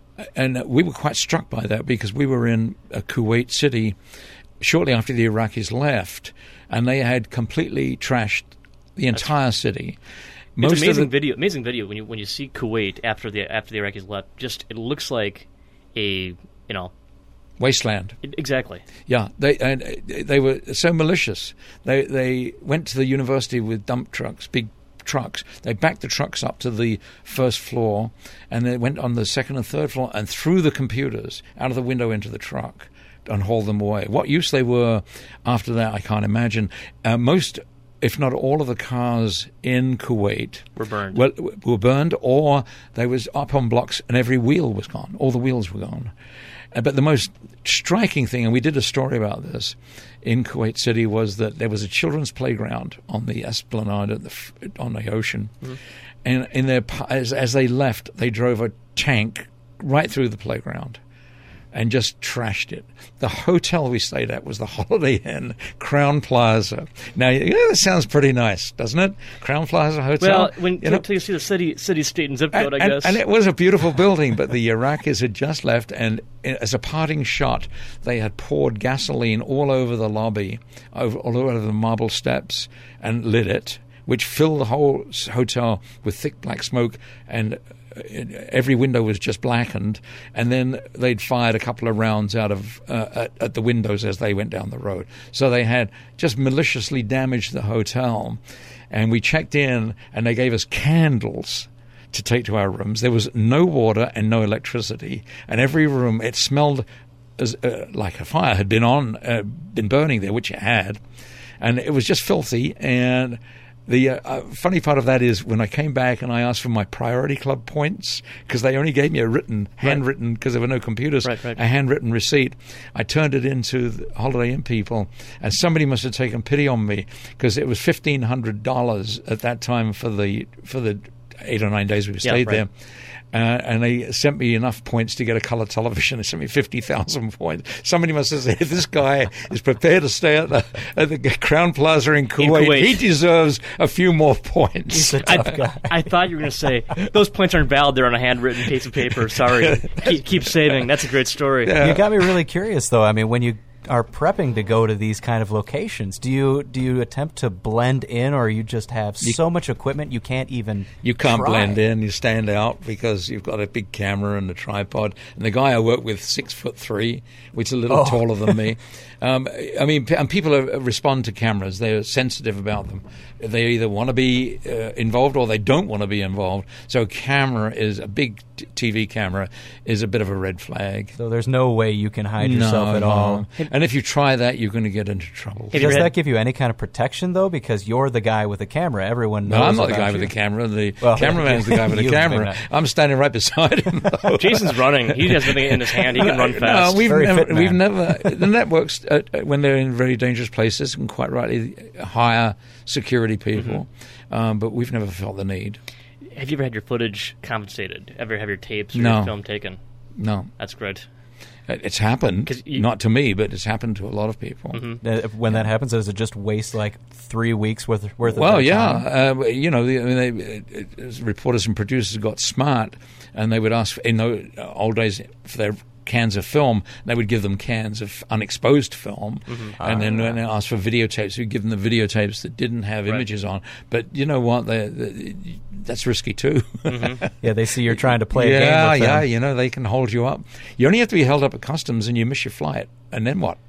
[SPEAKER 5] And we were quite struck by that because we were in uh, Kuwait City shortly after the Iraqis left, and they had completely trashed the entire city.
[SPEAKER 1] Most it's amazing
[SPEAKER 5] of the,
[SPEAKER 1] video. Amazing video when you when you see Kuwait after the after the Iraqis left. Just it looks like a you know
[SPEAKER 5] wasteland.
[SPEAKER 1] It, exactly.
[SPEAKER 5] Yeah, they and they were so malicious. They they went to the university with dump trucks, big trucks. They backed the trucks up to the first floor, and they went on the second and third floor and threw the computers out of the window into the truck and hauled them away. What use they were after that, I can't imagine. Uh, most, if not all, of the cars in Kuwait
[SPEAKER 1] were burned.
[SPEAKER 5] Were, were burned, or they was up on blocks and every wheel was gone. All the wheels were gone. Uh, but the most striking thing, and we did a story about this in Kuwait City, was that there was a children's playground on the esplanade at the, on the ocean, mm-hmm. and in their as, as they left, they drove a tank right through the playground and just trashed it. The hotel we stayed at was the Holiday Inn Crown Plaza. Now, yeah, that sounds pretty nice, doesn't it? Crown Plaza Hotel.
[SPEAKER 1] Well, when you, know, you see the city, city, state, and zip code,
[SPEAKER 5] and,
[SPEAKER 1] I guess.
[SPEAKER 5] And, and it was a beautiful building, but the Iraqis had just left, and as a parting shot, they had poured gasoline all over the lobby, over, all over the marble steps, and lit it, which filled the whole hotel with thick black smoke, and every window was just blackened, and then they'd fired a couple of rounds out of uh, at, at the windows as they went down the road. So they had just maliciously damaged the hotel, and we checked in, and they gave us candles to take to our rooms. There was no water and no electricity, and every room, it smelled as uh, like a fire had been on, uh, been burning there, which it had, and it was just filthy. And The uh, funny part of that is when I came back and I asked for my Priority Club points, because they only gave me a written, handwritten, because there were no computers,
[SPEAKER 1] right, right.
[SPEAKER 5] a handwritten receipt. I turned it into the Holiday Inn people, and somebody must have taken pity on me, because it was fifteen hundred dollars at that time for the for the eight or nine days we stayed
[SPEAKER 1] yeah, right.
[SPEAKER 5] there. Uh, and they sent me enough points to get a color television. They sent me fifty thousand points. Somebody must have said, if this guy is prepared to stay at the, at the Crown Plaza in Kuwait,
[SPEAKER 1] in Kuwait,
[SPEAKER 5] he deserves a few more points.
[SPEAKER 2] He's a tough
[SPEAKER 1] I,
[SPEAKER 2] guy.
[SPEAKER 1] I thought you were going to say, those points aren't valid. They're on a handwritten piece of paper. Sorry. keep, keep saving. That's a great story.
[SPEAKER 5] Yeah.
[SPEAKER 2] You got me really curious, though. I mean, when you are prepping to go to these kind of locations, do you do you attempt to blend in, or you just have
[SPEAKER 5] you,
[SPEAKER 2] so much equipment you can't even
[SPEAKER 5] You can't
[SPEAKER 2] try?
[SPEAKER 5] blend in. You stand out because you've got a big camera and a tripod. And the guy I work with, six foot three, which is a little
[SPEAKER 2] Oh.
[SPEAKER 5] taller than me. Um, I mean, and people are, respond to cameras. They're sensitive about them. They either want to be uh, involved or they don't want to be involved. So a camera is a big t- T V camera is a bit of a red flag.
[SPEAKER 2] So there's no way you can hide yourself
[SPEAKER 5] No,
[SPEAKER 2] at
[SPEAKER 5] no.
[SPEAKER 2] all.
[SPEAKER 5] And if you try that, you're going to get into trouble.
[SPEAKER 1] Have you
[SPEAKER 2] Does
[SPEAKER 1] ever
[SPEAKER 2] that
[SPEAKER 1] had-
[SPEAKER 2] give you any kind of protection, though? Because you're the guy with the camera. Everyone knows
[SPEAKER 5] No, I'm not the
[SPEAKER 2] about
[SPEAKER 5] guy
[SPEAKER 2] you.
[SPEAKER 5] with the camera. The
[SPEAKER 2] Well,
[SPEAKER 5] cameraman's the guy with the
[SPEAKER 2] you, maybe
[SPEAKER 5] camera.
[SPEAKER 2] not.
[SPEAKER 5] I'm standing right beside him. though.
[SPEAKER 1] Jason's running. He has something in his hand. He can run fast.
[SPEAKER 5] No, we've
[SPEAKER 2] Very
[SPEAKER 5] never,
[SPEAKER 2] fit
[SPEAKER 5] we've
[SPEAKER 2] man.
[SPEAKER 5] never. The networks, uh, when they're in very dangerous places, and quite rightly hire security people,
[SPEAKER 1] Mm-hmm.
[SPEAKER 5] um, but we've never felt the need.
[SPEAKER 1] Have you ever had your footage compensated? Ever have your tapes or
[SPEAKER 5] No.
[SPEAKER 1] your film taken?
[SPEAKER 5] No,
[SPEAKER 1] That's great.
[SPEAKER 5] It- it's happened.
[SPEAKER 1] 'Cause you-
[SPEAKER 5] Not to me, but it's happened to a lot of people.
[SPEAKER 1] Mm-hmm.
[SPEAKER 2] Uh, When that happens, does it just waste like three weeks worth worth of
[SPEAKER 5] Well,
[SPEAKER 2] their
[SPEAKER 5] yeah,
[SPEAKER 2] time?
[SPEAKER 5] uh, you know, the, I mean, they, it, it, reporters and producers got smart, and they would ask in the old days for their cans of film, they would give them cans of unexposed film,
[SPEAKER 1] Mm-hmm.
[SPEAKER 5] and then when they asked for videotapes, we'd give them the videotapes that didn't have
[SPEAKER 1] Right.
[SPEAKER 5] images on. But you know what? They, they, that's risky too.
[SPEAKER 1] Mm-hmm.
[SPEAKER 2] Yeah, they see you're trying to play a
[SPEAKER 5] yeah,
[SPEAKER 2] game with
[SPEAKER 5] yeah,
[SPEAKER 2] them.
[SPEAKER 5] you know, they can hold you up. You only have to be held up at customs, and you miss your flight, and then what?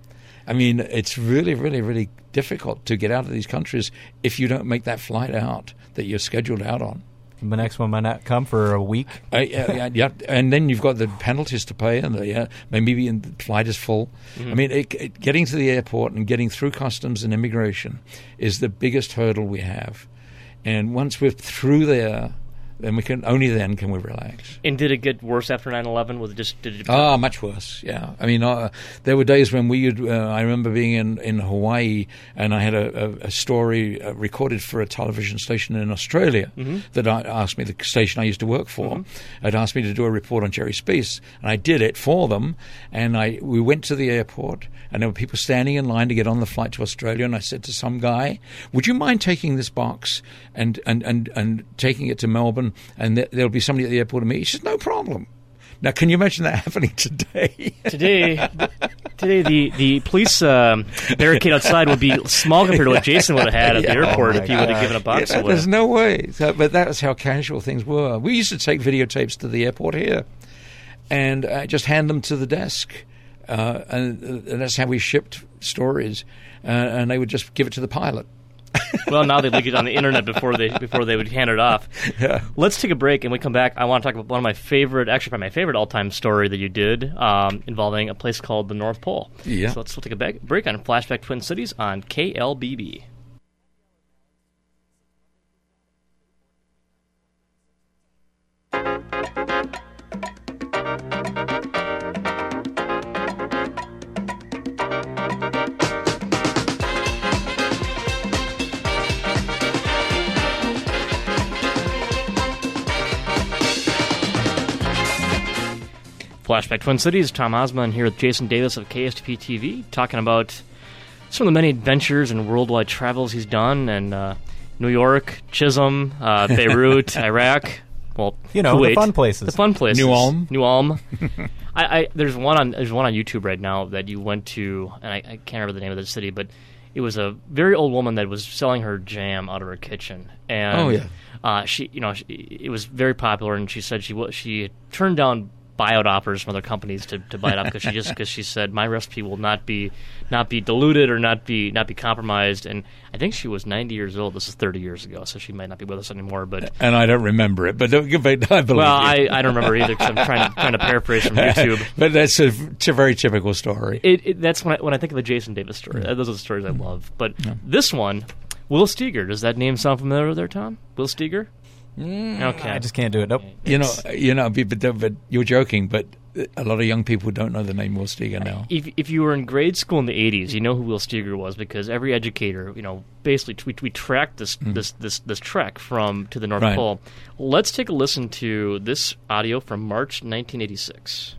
[SPEAKER 5] I mean, it's really, really, really difficult to get out of these countries if you don't make that flight out that you're scheduled out on.
[SPEAKER 2] The next one might not come for a week.
[SPEAKER 5] Uh, yeah, yeah, yeah, and then you've got the penalties to pay, and the, yeah, maybe the flight is full.
[SPEAKER 1] Mm-hmm.
[SPEAKER 5] I mean, it, it, getting to the airport and getting through customs and immigration is the biggest hurdle we have. And once we're through there, then we can only then can we relax.
[SPEAKER 1] And did it get worse after nine eleven? Was it just did it?
[SPEAKER 5] Ah, much worse. Yeah, I mean, uh, there were days when we. Uh, I remember being in, in Hawaii, and I had a, a, a story uh, recorded for a television station in Australia mm-hmm. that I asked me. The station I used to work for mm-hmm. had asked me to do a report on Jerry Speece, and I did it for them. And I we went to the airport, and there were people standing in line to get on the flight to Australia. And I said to some guy, "Would you mind taking this box and and and, and taking it to Melbourne?" And th- there'll be somebody at the airport to meet. He says, no problem. Now, can you imagine that happening today?
[SPEAKER 1] today, today the, the police um, barricade outside would be small compared to what Jason would have had at
[SPEAKER 5] yeah,
[SPEAKER 1] the airport
[SPEAKER 2] oh
[SPEAKER 1] if he would have given a box
[SPEAKER 5] yeah,
[SPEAKER 1] away.
[SPEAKER 5] There's no way. So, but that's how casual things were. We used to take videotapes to the airport here and uh, just hand them to the desk. Uh, and, and that's how we shipped stories. Uh, and they would just give it to the pilot.
[SPEAKER 1] Well, now they leak it on the internet before they before they would hand it off.
[SPEAKER 5] Yeah.
[SPEAKER 1] Let's take a break, and when we come back, I want to talk about one of my favorite, actually probably my favorite all-time story that you did um, involving a place called the North Pole.
[SPEAKER 5] Yeah.
[SPEAKER 1] So let's we'll take a back, break on Flashback Twin Cities on K L B B. Flashback Twin Cities, Tom Osman here with Jason Davis of K S T P T V, talking about some of the many adventures and worldwide travels he's done, and uh, New York, Chisholm, uh, Beirut, Iraq, well,
[SPEAKER 2] you know,
[SPEAKER 1] Kuwait,
[SPEAKER 2] the fun places.
[SPEAKER 1] The fun places.
[SPEAKER 5] New Ulm.
[SPEAKER 1] New Ulm. I, I, there's one on there's one on YouTube right now that you went to, and I, I can't remember the name of the city, but it was a very old woman that was selling her jam out of her kitchen, and
[SPEAKER 5] Oh, yeah.
[SPEAKER 1] uh, she, you know, she, it was very popular, and she said she wa- she turned down buyout offers from other companies to, to buy it up because she just because she said my recipe will not be not be diluted or not be not be compromised. And I think she was ninety years old. This is thirty years ago, so she might not be with us anymore. But
[SPEAKER 5] And I don't remember it, but, but I believe
[SPEAKER 1] well,
[SPEAKER 5] you.
[SPEAKER 1] I, I don't remember either because I'm trying to trying to paraphrase from YouTube.
[SPEAKER 5] But that's a, it's a very typical story.
[SPEAKER 1] It, it, that's when I, when I think of the Jason Davis story.
[SPEAKER 5] Yeah.
[SPEAKER 1] Those are the stories I love. But
[SPEAKER 5] Yeah.
[SPEAKER 1] this one, Will Steger. Does that name sound familiar there, Tom? Will Steger? Okay.
[SPEAKER 2] I just can't do it. Nope.
[SPEAKER 5] You know, you know, but, but you're joking, but a lot of young people don't know the name Will Steger now.
[SPEAKER 1] If if you were in grade school in the eighties, you know who Will Steger was because every educator, you know, basically we, we tracked this, mm. this this this trek from to the North
[SPEAKER 5] Right.
[SPEAKER 1] Pole. Let's take a listen to this audio from March nineteen eighty-six.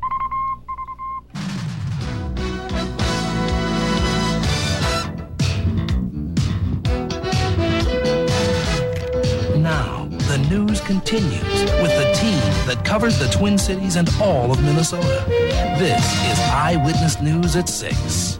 [SPEAKER 8] Now, the news continues with the team that covers the Twin Cities and all of Minnesota. This is Eyewitness News at six.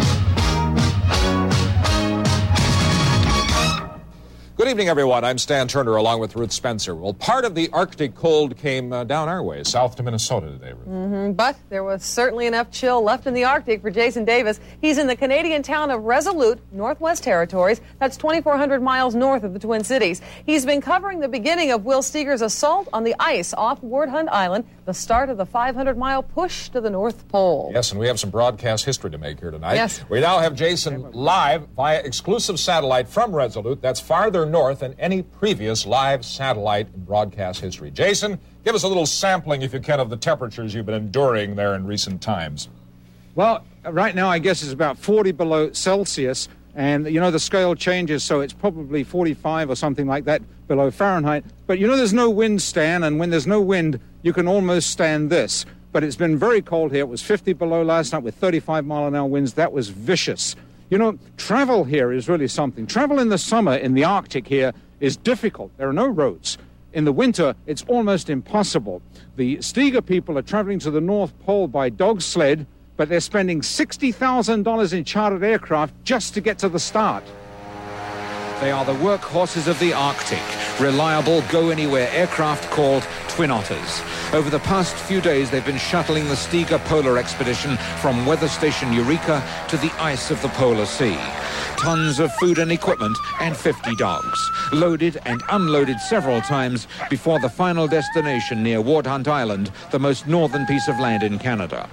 [SPEAKER 9] Good evening, everyone. I'm Stan Turner along with Ruth Spencer. Well, part of the Arctic cold came uh, down our way, south to Minnesota today, Ruth.
[SPEAKER 10] Mm-hmm, but there was certainly enough chill left in the Arctic for Jason Davis. He's in the Canadian town of Resolute, Northwest Territories. That's twenty-four hundred miles north of the Twin Cities. He's been covering the beginning of Will Steger's assault on the ice off Ward Hunt Island, the start of the five hundred mile push to the North Pole.
[SPEAKER 9] Yes, and we have some broadcast history to make here tonight.
[SPEAKER 10] Yes.
[SPEAKER 9] We now have Jason live via exclusive satellite from Resolute. That's farther north than any previous live satellite in broadcast history. Jason, give us a little sampling, if you can, of the temperatures you've been enduring there in recent times.
[SPEAKER 11] Well, right now I guess it's about forty below Celsius, and you know the scale changes, so it's probably forty-five or something like that below Fahrenheit. But you know there's no wind, Stan, and when there's no wind, you can almost stand this. But it's been very cold here. It was fifty below last night with thirty-five mile an hour winds. That was vicious. You know, travel here is really something. Travel in the summer in the Arctic here is difficult. There are no roads. In the winter, it's almost impossible. The Steger people are traveling to the North Pole by dog sled, but they're spending sixty thousand dollars in chartered aircraft just to get to the start. They are the workhorses of the Arctic, reliable go-anywhere aircraft called Twin Otters. Over the past few days, they've been shuttling the Steger Polar Expedition from Weather Station Eureka to the ice of the Polar Sea. Tons of food and equipment and fifty dogs, loaded and unloaded several times before the final destination near Ward Hunt Island, the most northern piece of land in Canada.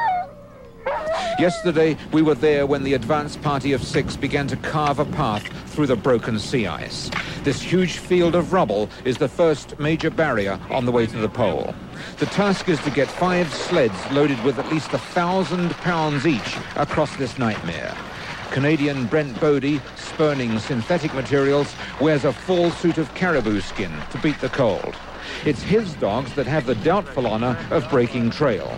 [SPEAKER 11] Yesterday, we were there when the advance party of six began to carve a path through the broken sea ice. This huge field of rubble is the first major barrier on the way to the pole. The task is to get five sleds loaded with at least a thousand pounds each across this nightmare. Canadian Brent Bodie, spurning synthetic materials, wears a full suit of caribou skin to beat the cold. It's his dogs that have the doubtful honor of breaking trail.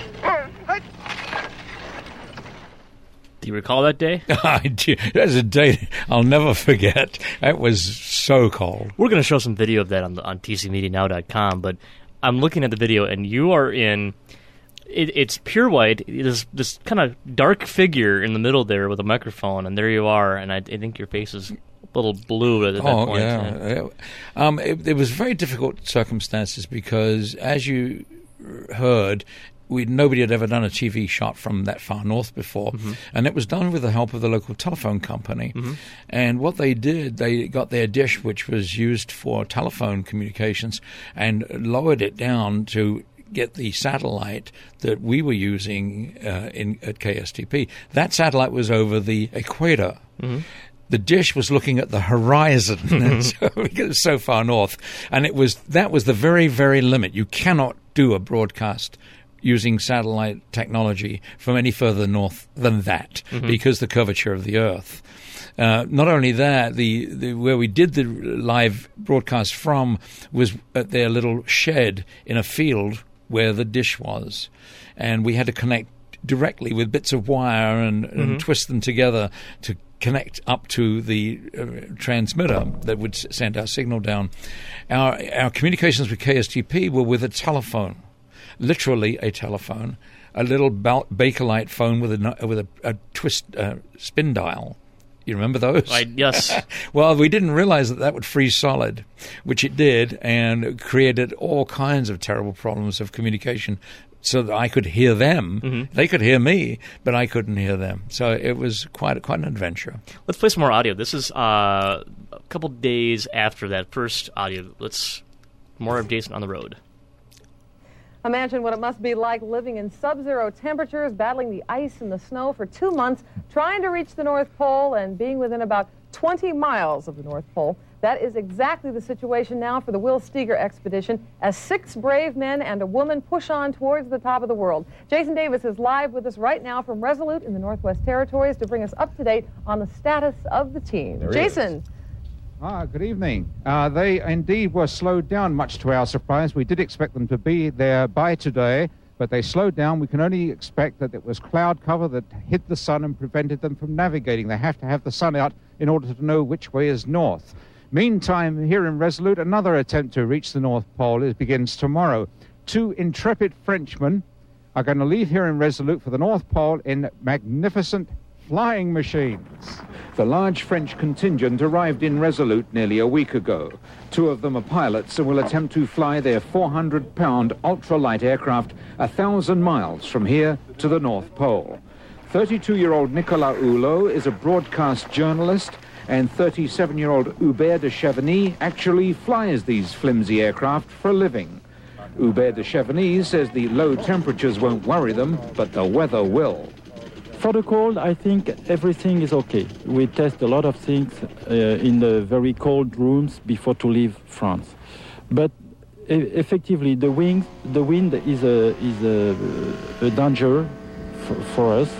[SPEAKER 1] Do you recall that day?
[SPEAKER 5] I do. That's a day I'll never forget. It was so cold.
[SPEAKER 1] We're going to show some video of that on the, on T C Media Now dot com, but I'm looking at the video, and you are in... It, it's pure white. There's this kind of dark figure in the middle there with a microphone, and there you are, and I, I think your face is a little blue at that
[SPEAKER 5] oh,
[SPEAKER 1] point.
[SPEAKER 5] Yeah. yeah. Um, it, it was very difficult circumstances because, as you heard... We, nobody had ever done a T V shot from that far north before, mm-hmm. and it was done with the help of the local telephone company. Mm-hmm. And what they did, they got their dish, which was used for telephone communications, and lowered it down to get the satellite that we were using uh, in at K S T P. That satellite was over the equator. Mm-hmm. The dish was looking at the horizon so, because it was so far north, and it was that was the very, very limit. You cannot do a broadcast using satellite technology from any further north than that mm-hmm. because the curvature of the Earth. Uh, not only that, the, the where we did the live broadcast from was at their little shed in a field where the dish was, and we had to connect directly with bits of wire and, mm-hmm. and twist them together to connect up to the uh, transmitter that would s- send our signal down. Our, our communications with K S T P were with a telephone. Literally a telephone, a little ba- Bakelite phone with a with a, a twist uh, spin dial. You remember those?
[SPEAKER 1] I, yes.
[SPEAKER 5] Well, we didn't realize that that would freeze solid, which it did, and created all kinds of terrible problems of communication. So that I could hear them, mm-hmm. they could hear me, but I couldn't hear them. So it was quite quite an adventure.
[SPEAKER 1] Let's play some more audio. This is uh, a couple days after that first audio. Let's more of Jason on the road.
[SPEAKER 10] Imagine what it must be like living in sub-zero temperatures, battling the ice and the snow for two months, trying to reach the North Pole and being within about twenty miles of the North Pole. That is exactly the situation now for the Will Steger expedition as six brave men and a woman push on towards the top of the world. Jason Davis is live with us right now from Resolute in the Northwest Territories to bring us up to date on the status of the team.
[SPEAKER 11] There
[SPEAKER 10] Jason.
[SPEAKER 11] Ah, good evening. Uh, they indeed were slowed down, much to our surprise. We did expect them to be there by today, but they slowed down. We can only expect that it was cloud cover that hit the sun and prevented them from navigating. They have to have the sun out in order to know which way is north. Meantime, here in Resolute, another attempt to reach the North Pole is, begins tomorrow. Two intrepid Frenchmen are going to leave here in Resolute for the North Pole in magnificent flying machines. The large French contingent arrived in Resolute nearly a week ago. Two of them are pilots and will attempt to fly their four hundred pound ultralight aircraft a thousand miles from here to the North Pole. thirty-two-year-old Nicolas Hulot is a broadcast journalist, and thirty-seven-year-old Hubert de Chevigny actually flies these flimsy aircraft for a living. Hubert de Chevigny says the low temperatures won't worry them, but the weather will.
[SPEAKER 12] For the cold, I think everything is okay. We test a lot of things uh, in the very cold rooms before to leave France. But e- effectively, the wind, the wind is a is a, a danger for, for us,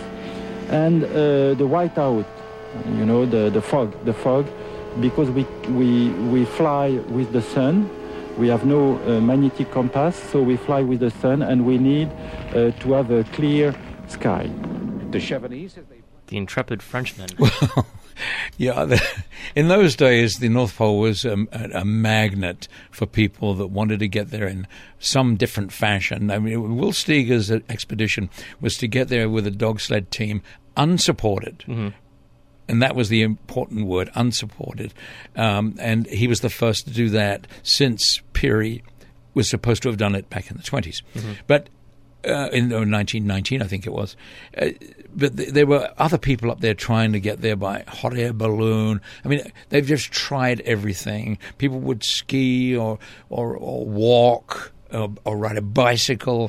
[SPEAKER 12] and uh, the whiteout, you know, the, the fog, the fog, because we we we fly with the sun. We have no uh, magnetic compass, so we fly with the sun, and we need uh, to have a clear sky.
[SPEAKER 11] The Chevigny says they...
[SPEAKER 1] The intrepid Frenchman.
[SPEAKER 5] Well, yeah, the, in those days, the North Pole was a, a, a magnet for people that wanted to get there in some different fashion. I mean, Will Steger's expedition was to get there with a dog sled team, unsupported. Mm-hmm. And that was the important word, unsupported. Um, and he was the first to do that since Peary was supposed to have done it back in the twenties. Mm-hmm. But uh, in oh, nineteen nineteen, I think it was. Uh, but th- there were other people up there trying to get there by hot air balloon. I mean, they've just tried everything. People would ski or or, or walk or, or ride a bicycle.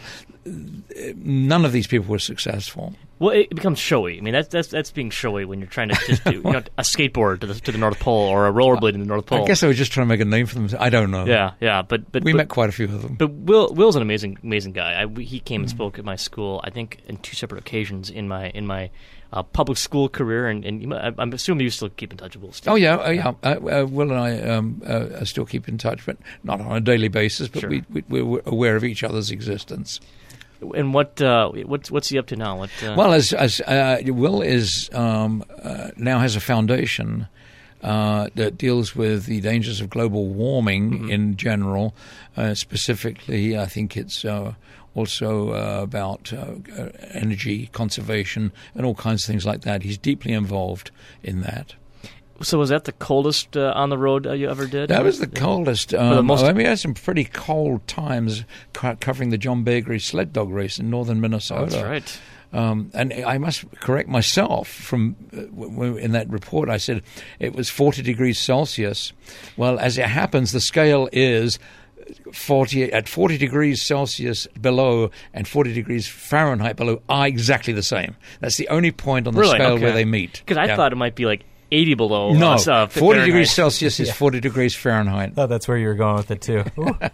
[SPEAKER 5] none of these people were successful.
[SPEAKER 1] Well, it becomes showy. I mean, that's that's that's being showy when you're trying to just do you know, a skateboard to the to the North Pole or a rollerblade to the North Pole.
[SPEAKER 5] I guess they were just trying to make a name for them. I don't know.
[SPEAKER 1] Yeah, yeah, but but
[SPEAKER 5] we
[SPEAKER 1] but,
[SPEAKER 5] met quite a few of them.
[SPEAKER 1] But Will Will's an amazing amazing guy. I, he came and spoke at my school, I think, in two separate occasions in my in my uh, public school career, and, and I'm assuming you still keep in touch with Will. Still.
[SPEAKER 5] Oh yeah, uh, yeah. Uh, uh, Will and I um, uh, still keep in touch, but not on a daily basis. But
[SPEAKER 1] Sure.
[SPEAKER 5] we, we we're aware of each other's existence.
[SPEAKER 1] And what uh, what's what's he up to now? What, uh...
[SPEAKER 5] Well, as, as uh, Will is um, uh, now has a foundation uh, that deals with the dangers of global warming mm-hmm. in general. Uh, specifically, I think it's uh, also uh, about uh, energy conservation and all kinds of things like that. He's deeply involved in that.
[SPEAKER 1] So was that the coldest uh, on the road uh, you ever did?
[SPEAKER 5] That was the coldest. Um,
[SPEAKER 1] the most...
[SPEAKER 5] I mean, we had some pretty cold times co- covering the John Bakery sled dog race in northern Minnesota.
[SPEAKER 1] Oh, that's right.
[SPEAKER 5] Um, and I must correct myself from uh, w- in that report. I said it was forty degrees Celsius. Well, as it happens, the scale is forty at forty degrees Celsius below and forty degrees Fahrenheit below are exactly the same. That's the only point on the
[SPEAKER 1] really?
[SPEAKER 5] scale
[SPEAKER 1] okay.
[SPEAKER 5] where they meet.
[SPEAKER 1] Because I
[SPEAKER 5] yeah.
[SPEAKER 1] thought it might be like eighty below.
[SPEAKER 5] No,
[SPEAKER 1] uh,
[SPEAKER 5] forty
[SPEAKER 1] Fahrenheit.
[SPEAKER 5] degrees Celsius is
[SPEAKER 2] yeah.
[SPEAKER 5] forty degrees Fahrenheit.
[SPEAKER 2] Oh, that's where you were going with it too.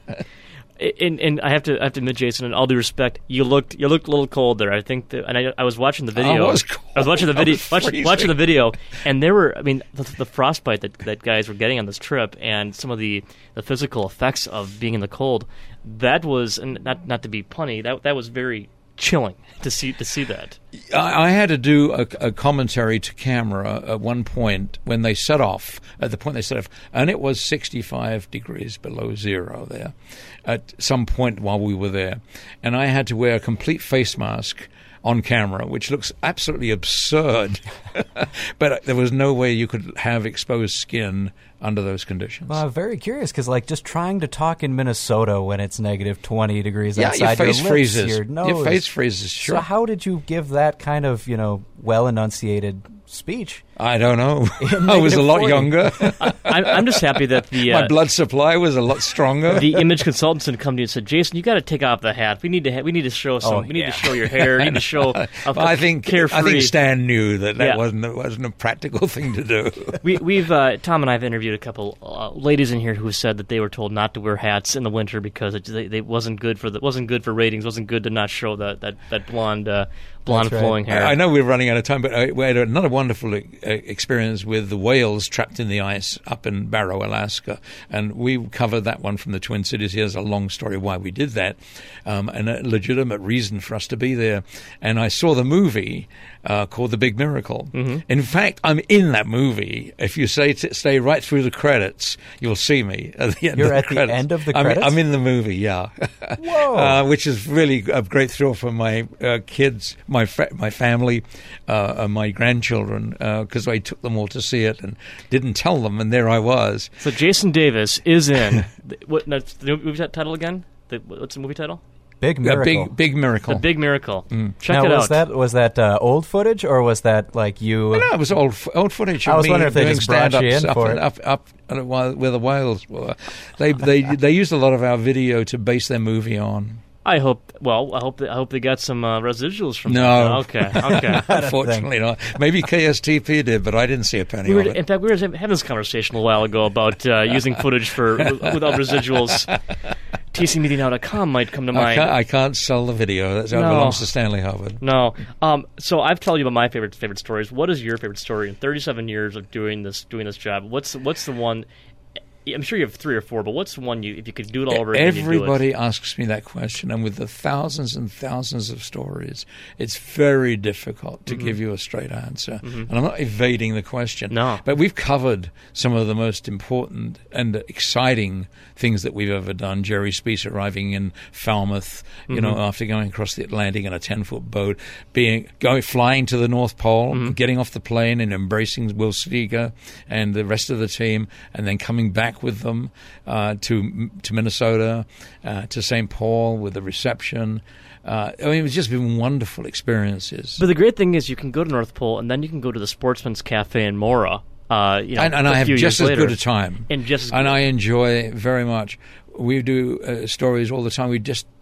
[SPEAKER 1] And, and I have to I have to admit, Jason, in all due respect, you looked you looked a little cold there. I think, that, and I, I was watching the video.
[SPEAKER 5] I was cold.
[SPEAKER 1] I was watching the
[SPEAKER 5] I
[SPEAKER 1] video,
[SPEAKER 5] was
[SPEAKER 1] watching, watching the video, and there were, I mean, the, the frostbite that, that guys were getting on this trip, and some of the, the physical effects of being in the cold. That was, and not not to be punny, that that was very chilling to see to see that.
[SPEAKER 5] I, I had to do a, a commentary to camera at one point when they set off, at the point they set off, and it was sixty-five degrees below zero there at some point while we were there. And I had to wear a complete face mask on camera, which looks absolutely absurd. But there was no way you could have exposed skin under those conditions.
[SPEAKER 2] Well, I'm very curious because, like, just trying to talk in Minnesota when it's negative twenty degrees
[SPEAKER 5] yeah,
[SPEAKER 2] outside,
[SPEAKER 5] your face
[SPEAKER 2] your lips,
[SPEAKER 5] freezes.
[SPEAKER 2] your nose.
[SPEAKER 5] Your face freezes, sure.
[SPEAKER 2] So how did you give that kind of, you know, well-enunciated speech?
[SPEAKER 5] I don't know. I was a lot
[SPEAKER 2] forty.
[SPEAKER 5] younger.
[SPEAKER 1] I, I'm just happy that the uh,
[SPEAKER 5] my blood supply was a lot stronger.
[SPEAKER 1] The image consultants had come to you and said, "Jason, you got to take off the hat. We need to ha- we need to show some.
[SPEAKER 2] Oh,
[SPEAKER 1] we need
[SPEAKER 2] yeah.
[SPEAKER 1] to show your hair. We need to show." A,
[SPEAKER 5] well, I think
[SPEAKER 1] carefree.
[SPEAKER 5] I think Stan knew that that
[SPEAKER 1] yeah.
[SPEAKER 5] wasn't a, wasn't a practical thing to do.
[SPEAKER 1] we, we've uh, Tom and I have interviewed a couple uh, ladies in here who said that they were told not to wear hats in the winter because it they, they wasn't good for the wasn't good for ratings. Wasn't good to not show that that that blonde uh, blonde
[SPEAKER 2] right.
[SPEAKER 1] flowing hair.
[SPEAKER 5] I, I know we're running out of time, but I, we had another wonderful uh, experience with the whales trapped in the ice up in Barrow, Alaska, and we covered that one from the Twin Cities. Here's a long story why we did that, um, and a legitimate reason for us to be there. And I saw the movie uh, called The Big Miracle. Mm-hmm. In fact, I'm in that movie. If you say t- stay right through the credits, you'll see me at the end.
[SPEAKER 2] You're
[SPEAKER 5] of the
[SPEAKER 2] at
[SPEAKER 5] credits.
[SPEAKER 2] the end of the
[SPEAKER 5] I'm,
[SPEAKER 2] credits?
[SPEAKER 5] I'm in the movie, yeah.
[SPEAKER 2] Whoa!
[SPEAKER 5] uh, which is really a great thrill for my uh, kids, my fa- my family, uh, and my grandchildren, because uh, I took them all to see it and didn't tell them, and there I was.
[SPEAKER 1] So Jason Davis is in the, what? No, the movie title again? The, what's the movie title?
[SPEAKER 2] Big Miracle.
[SPEAKER 5] A big, big miracle.
[SPEAKER 1] The Big Miracle. Mm. Check
[SPEAKER 2] now,
[SPEAKER 1] it
[SPEAKER 2] was
[SPEAKER 1] out.
[SPEAKER 2] That, was that uh, old footage, or was that like you?
[SPEAKER 5] Well, no, it was old old footage.
[SPEAKER 2] I
[SPEAKER 5] of
[SPEAKER 2] was
[SPEAKER 5] me
[SPEAKER 2] wondering if they
[SPEAKER 5] doing
[SPEAKER 2] just brought you in
[SPEAKER 5] stand-ups
[SPEAKER 2] for
[SPEAKER 5] up,
[SPEAKER 2] it.
[SPEAKER 5] up, up, up while, where the whales were. They they they used a lot of our video to base their movie on.
[SPEAKER 1] I hope. Well, I hope. They, I hope they got some uh, residuals from.
[SPEAKER 5] No,
[SPEAKER 1] that. Okay, okay.
[SPEAKER 5] Unfortunately not. Maybe K S T P did, but I didn't see a penny
[SPEAKER 1] We were,
[SPEAKER 5] of it.
[SPEAKER 1] in fact, we were having this conversation a while ago about uh, using footage for without residuals. T C media now dot com might come to
[SPEAKER 5] I
[SPEAKER 1] mind.
[SPEAKER 5] can't, I can't sell the video. That
[SPEAKER 1] No.
[SPEAKER 5] belongs to Stanley Hubbard.
[SPEAKER 1] No. Um, so I've told you about my favorite favorite stories. What is your favorite story in thirty-seven years of doing this doing this job? What's what's the one? I'm sure you have three or four, but what's the one you, if you could do it all over again, you'd do it?
[SPEAKER 5] Everybody asks me that question, and with the thousands and thousands of stories, it's very difficult to
[SPEAKER 1] Mm-hmm.
[SPEAKER 5] give you a straight answer.
[SPEAKER 1] Mhm.
[SPEAKER 5] And I'm not evading the question.
[SPEAKER 1] No.
[SPEAKER 5] But we've covered some of the most important and exciting things that we've ever done. Jerry Speece arriving in Falmouth, you
[SPEAKER 1] Mhm.
[SPEAKER 5] know, after going across the Atlantic in a ten-foot boat, being going flying to the North Pole,
[SPEAKER 1] Mhm.
[SPEAKER 5] getting off the plane and embracing Will Steger and the rest of the team, and then coming back with them uh, to to Minnesota, uh, to Saint Paul with the reception. Uh, I mean, it's just been wonderful experiences.
[SPEAKER 1] But the great thing is you can go to North Pole and then you can go to the Sportsman's Cafe in Mora. Uh, you know,
[SPEAKER 5] and and
[SPEAKER 1] a
[SPEAKER 5] I have
[SPEAKER 1] few
[SPEAKER 5] just
[SPEAKER 1] years
[SPEAKER 5] as
[SPEAKER 1] later.
[SPEAKER 5] good a time.
[SPEAKER 1] And just as
[SPEAKER 5] and
[SPEAKER 1] good.
[SPEAKER 5] I enjoy very much. We do uh, stories all the time. We just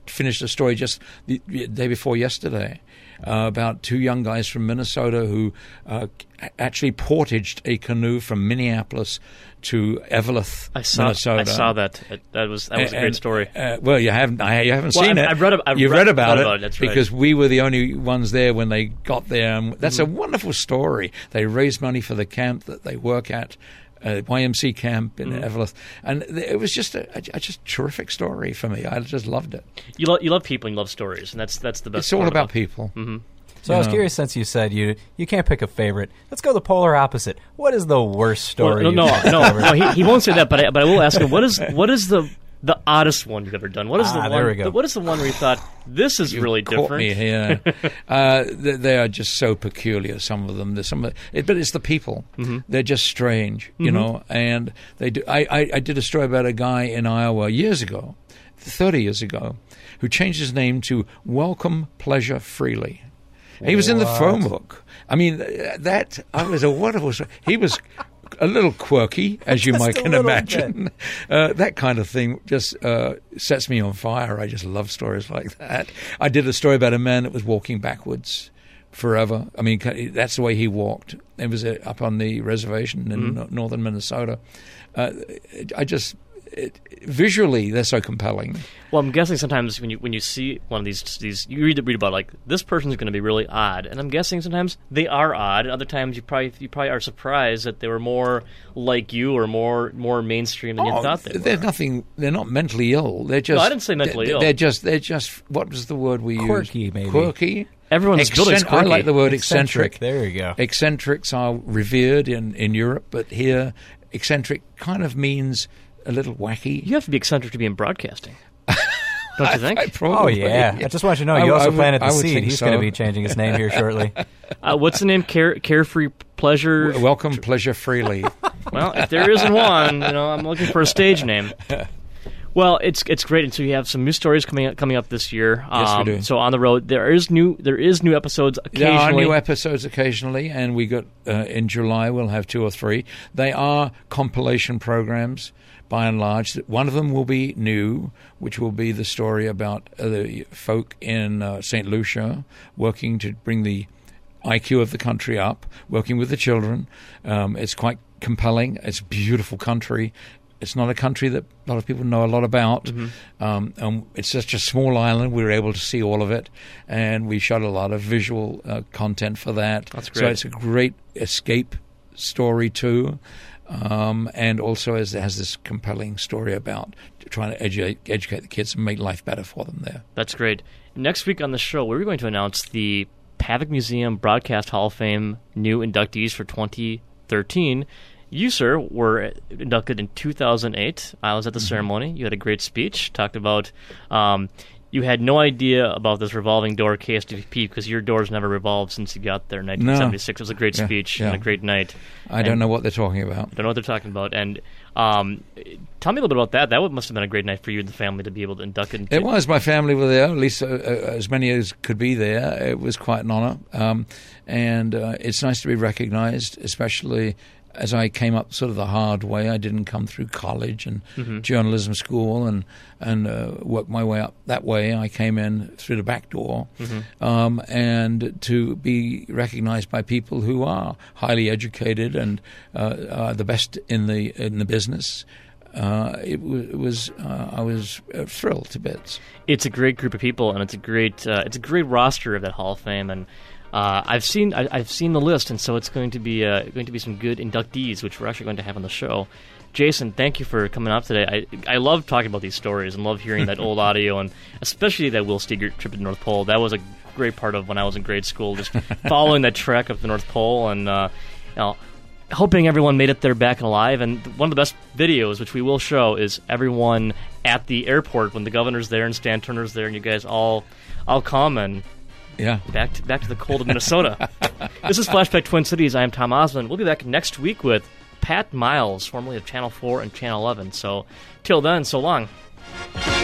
[SPEAKER 5] finished a story just the, the day before yesterday uh, about two young guys from Minnesota who uh, actually portaged a canoe from Minneapolis to Eveleth,
[SPEAKER 1] I saw,
[SPEAKER 5] Minnesota.
[SPEAKER 1] I saw that. It, that was that was
[SPEAKER 5] and,
[SPEAKER 1] a great story.
[SPEAKER 5] Uh, well, you haven't I, you haven't
[SPEAKER 1] well,
[SPEAKER 5] seen
[SPEAKER 1] I've,
[SPEAKER 5] it.
[SPEAKER 1] I've read, I've
[SPEAKER 5] You've
[SPEAKER 1] read,
[SPEAKER 5] read about
[SPEAKER 1] read
[SPEAKER 5] it,
[SPEAKER 1] about it that's right.
[SPEAKER 5] because we were the only ones there when they got there. And that's
[SPEAKER 1] Mm-hmm.
[SPEAKER 5] a wonderful story. They raised money for the camp that they work at. Uh, Y M C camp in
[SPEAKER 1] Mhm.
[SPEAKER 5] Eveleth, and th- it was just a, a, a just terrific story for me. I just loved it.
[SPEAKER 1] You love you love people and you love stories, and that's that's the best.
[SPEAKER 5] It's all
[SPEAKER 1] part
[SPEAKER 5] about
[SPEAKER 1] about
[SPEAKER 5] people.
[SPEAKER 1] Mm-hmm.
[SPEAKER 2] So
[SPEAKER 5] You
[SPEAKER 2] I was
[SPEAKER 5] know.
[SPEAKER 2] curious, since you said you you can't pick a favorite. Let's go the polar opposite. What is the worst story?
[SPEAKER 1] Well, no,
[SPEAKER 2] you've
[SPEAKER 1] no, no,
[SPEAKER 2] ever-
[SPEAKER 1] no. He, he won't say that, but I, but I will ask him. What is what is the the oddest one you've ever done? What is
[SPEAKER 2] Ah,
[SPEAKER 1] the one?
[SPEAKER 2] there we go.
[SPEAKER 1] the- what is the one where you thought this is
[SPEAKER 5] You
[SPEAKER 1] really
[SPEAKER 5] caught
[SPEAKER 1] different?
[SPEAKER 5] me here. uh, they, they are just so peculiar. Some of them. There's some, of, it, but it's the people.
[SPEAKER 1] Mhm.
[SPEAKER 5] They're just strange, you
[SPEAKER 1] Mhm.
[SPEAKER 5] know. And they do. I, I, I did a story about a guy in Iowa years ago, thirty years ago, who changed his name to Welcome Pleasure Freely. He was in the
[SPEAKER 2] What?
[SPEAKER 5] phone book. I mean, uh, that I was a wonderful. story. He was a little quirky, as you
[SPEAKER 2] Just
[SPEAKER 5] might
[SPEAKER 2] a
[SPEAKER 5] can
[SPEAKER 2] little
[SPEAKER 5] imagine. Uh, that kind of thing just uh, sets me on fire. I just love stories like that. I did a story about a man that was walking backwards forever. I mean, that's the way he walked. It was uh, up on the reservation in
[SPEAKER 1] Mhm.
[SPEAKER 5] no- northern Minnesota. Uh, I just it, visually they're so compelling.
[SPEAKER 1] Well, I'm guessing sometimes when you when you see one of these these you read read about like this person's going to be really odd, and I'm guessing sometimes they are odd. Other times you probably you probably are surprised that they were more like you or more more mainstream than you
[SPEAKER 5] Oh,
[SPEAKER 1] thought they
[SPEAKER 5] they're
[SPEAKER 1] were.
[SPEAKER 5] nothing. They're not mentally ill. They're just.
[SPEAKER 1] No, I didn't say mentally
[SPEAKER 5] they're,
[SPEAKER 1] ill.
[SPEAKER 5] They're just. They're just. What was the word we
[SPEAKER 2] Quirky,
[SPEAKER 5] used?
[SPEAKER 2] maybe.
[SPEAKER 5] Quirky.
[SPEAKER 1] Everyone's building's
[SPEAKER 5] Eccent- I
[SPEAKER 1] quirky.
[SPEAKER 5] like the word eccentric.
[SPEAKER 2] Eccentric, there you go.
[SPEAKER 5] Eccentrics are revered in, in Europe, but here, eccentric kind of means a little wacky.
[SPEAKER 1] You have to be eccentric to be in broadcasting, don't you think?
[SPEAKER 5] I
[SPEAKER 2] Oh
[SPEAKER 5] probably,
[SPEAKER 2] yeah. I just want you to know
[SPEAKER 5] I-
[SPEAKER 2] you
[SPEAKER 5] I
[SPEAKER 2] also
[SPEAKER 5] would-
[SPEAKER 2] planted the
[SPEAKER 5] I would
[SPEAKER 2] seed.
[SPEAKER 5] think
[SPEAKER 2] He's
[SPEAKER 5] so.
[SPEAKER 2] going to be changing his name here shortly.
[SPEAKER 1] Uh, what's the name? Care, carefree pleasure.
[SPEAKER 5] Welcome, pleasure, freely.
[SPEAKER 1] Well, if there isn't one, you know, I'm looking for a stage name. Well, it's it's great, and so you have some new stories coming up, coming up this year.
[SPEAKER 5] Yes, we
[SPEAKER 1] Um,
[SPEAKER 5] do.
[SPEAKER 1] So on the road, there is new there is new episodes
[SPEAKER 5] There
[SPEAKER 1] occasionally.
[SPEAKER 5] are new episodes occasionally, and we got uh, in July we'll have two or three. They are compilation programs, by and large. One of them will be new, which will be the story about uh, the folk in uh, Saint Lucia working to bring the I Q of the country up, working with the children. Um, it's quite compelling. It's a beautiful country. It's not a country that a lot of people know a lot about.
[SPEAKER 1] Mm-hmm.
[SPEAKER 5] Um, and it's such a small island. We were able to see all of it, and we shot a lot of visual uh, content for that.
[SPEAKER 1] That's
[SPEAKER 5] So
[SPEAKER 1] great.
[SPEAKER 5] it's a great escape story too, um, and also has, has this compelling story about trying to educate, educate the kids and make life better for them there.
[SPEAKER 1] That's great. Next week on the show, we're going to announce the Pavic Museum Broadcast Hall of Fame new inductees for twenty thirteen. You, sir, were inducted in two thousand eight. I was at the
[SPEAKER 5] Mm-hmm.
[SPEAKER 1] ceremony. You had a great speech. Talked about um, you had no idea about this revolving door K S D P because your doors never revolved since you got there in nineteen seventy-six. It was a great
[SPEAKER 5] Yeah,
[SPEAKER 1] speech
[SPEAKER 5] yeah.
[SPEAKER 1] and a great night.
[SPEAKER 5] I don't know what they're talking about.
[SPEAKER 1] I don't know what they're talking about. And um, tell me a little bit about that. That would, must have been a great night for you and the family to be able to induct it.
[SPEAKER 5] It was. My family were there, at least uh, uh, as many as could be there. It was quite an honor. Um, and uh, it's nice to be recognized, especially as I came up sort of the hard way. I didn't come through college and
[SPEAKER 1] Mhm.
[SPEAKER 5] journalism school and, and uh, worked my way up that way. I came in through the back door.
[SPEAKER 1] Mhm.
[SPEAKER 5] Um, and to be recognized by people who are highly educated and uh, are the best in the in the business. Uh, it, w- it was uh, I was uh, thrilled to bits.
[SPEAKER 1] It's a great group of people, and it's a great uh, it's a great roster of that Hall of Fame. And uh, I've seen I, I've seen the list, and so it's going to be uh, going to be some good inductees, which we're actually going to have on the show. Jason, thank you for coming up today. I I love talking about these stories and love hearing that old audio, and especially that Will Steger trip to the North Pole. That was a great part of when I was in grade school, just following that trek of the North Pole, and uh, you know, hoping everyone made it there back and alive. And one of the best videos, which we will show, is everyone at the airport when the governor's there and Stan Turner's there, and you guys all all come and
[SPEAKER 5] Yeah.
[SPEAKER 1] back to back to the cold of Minnesota. This is Flashback Twin Cities. I am Tom Osmond. We'll be back next week with Pat Miles, formerly of Channel four and Channel eleven. So till then, so long.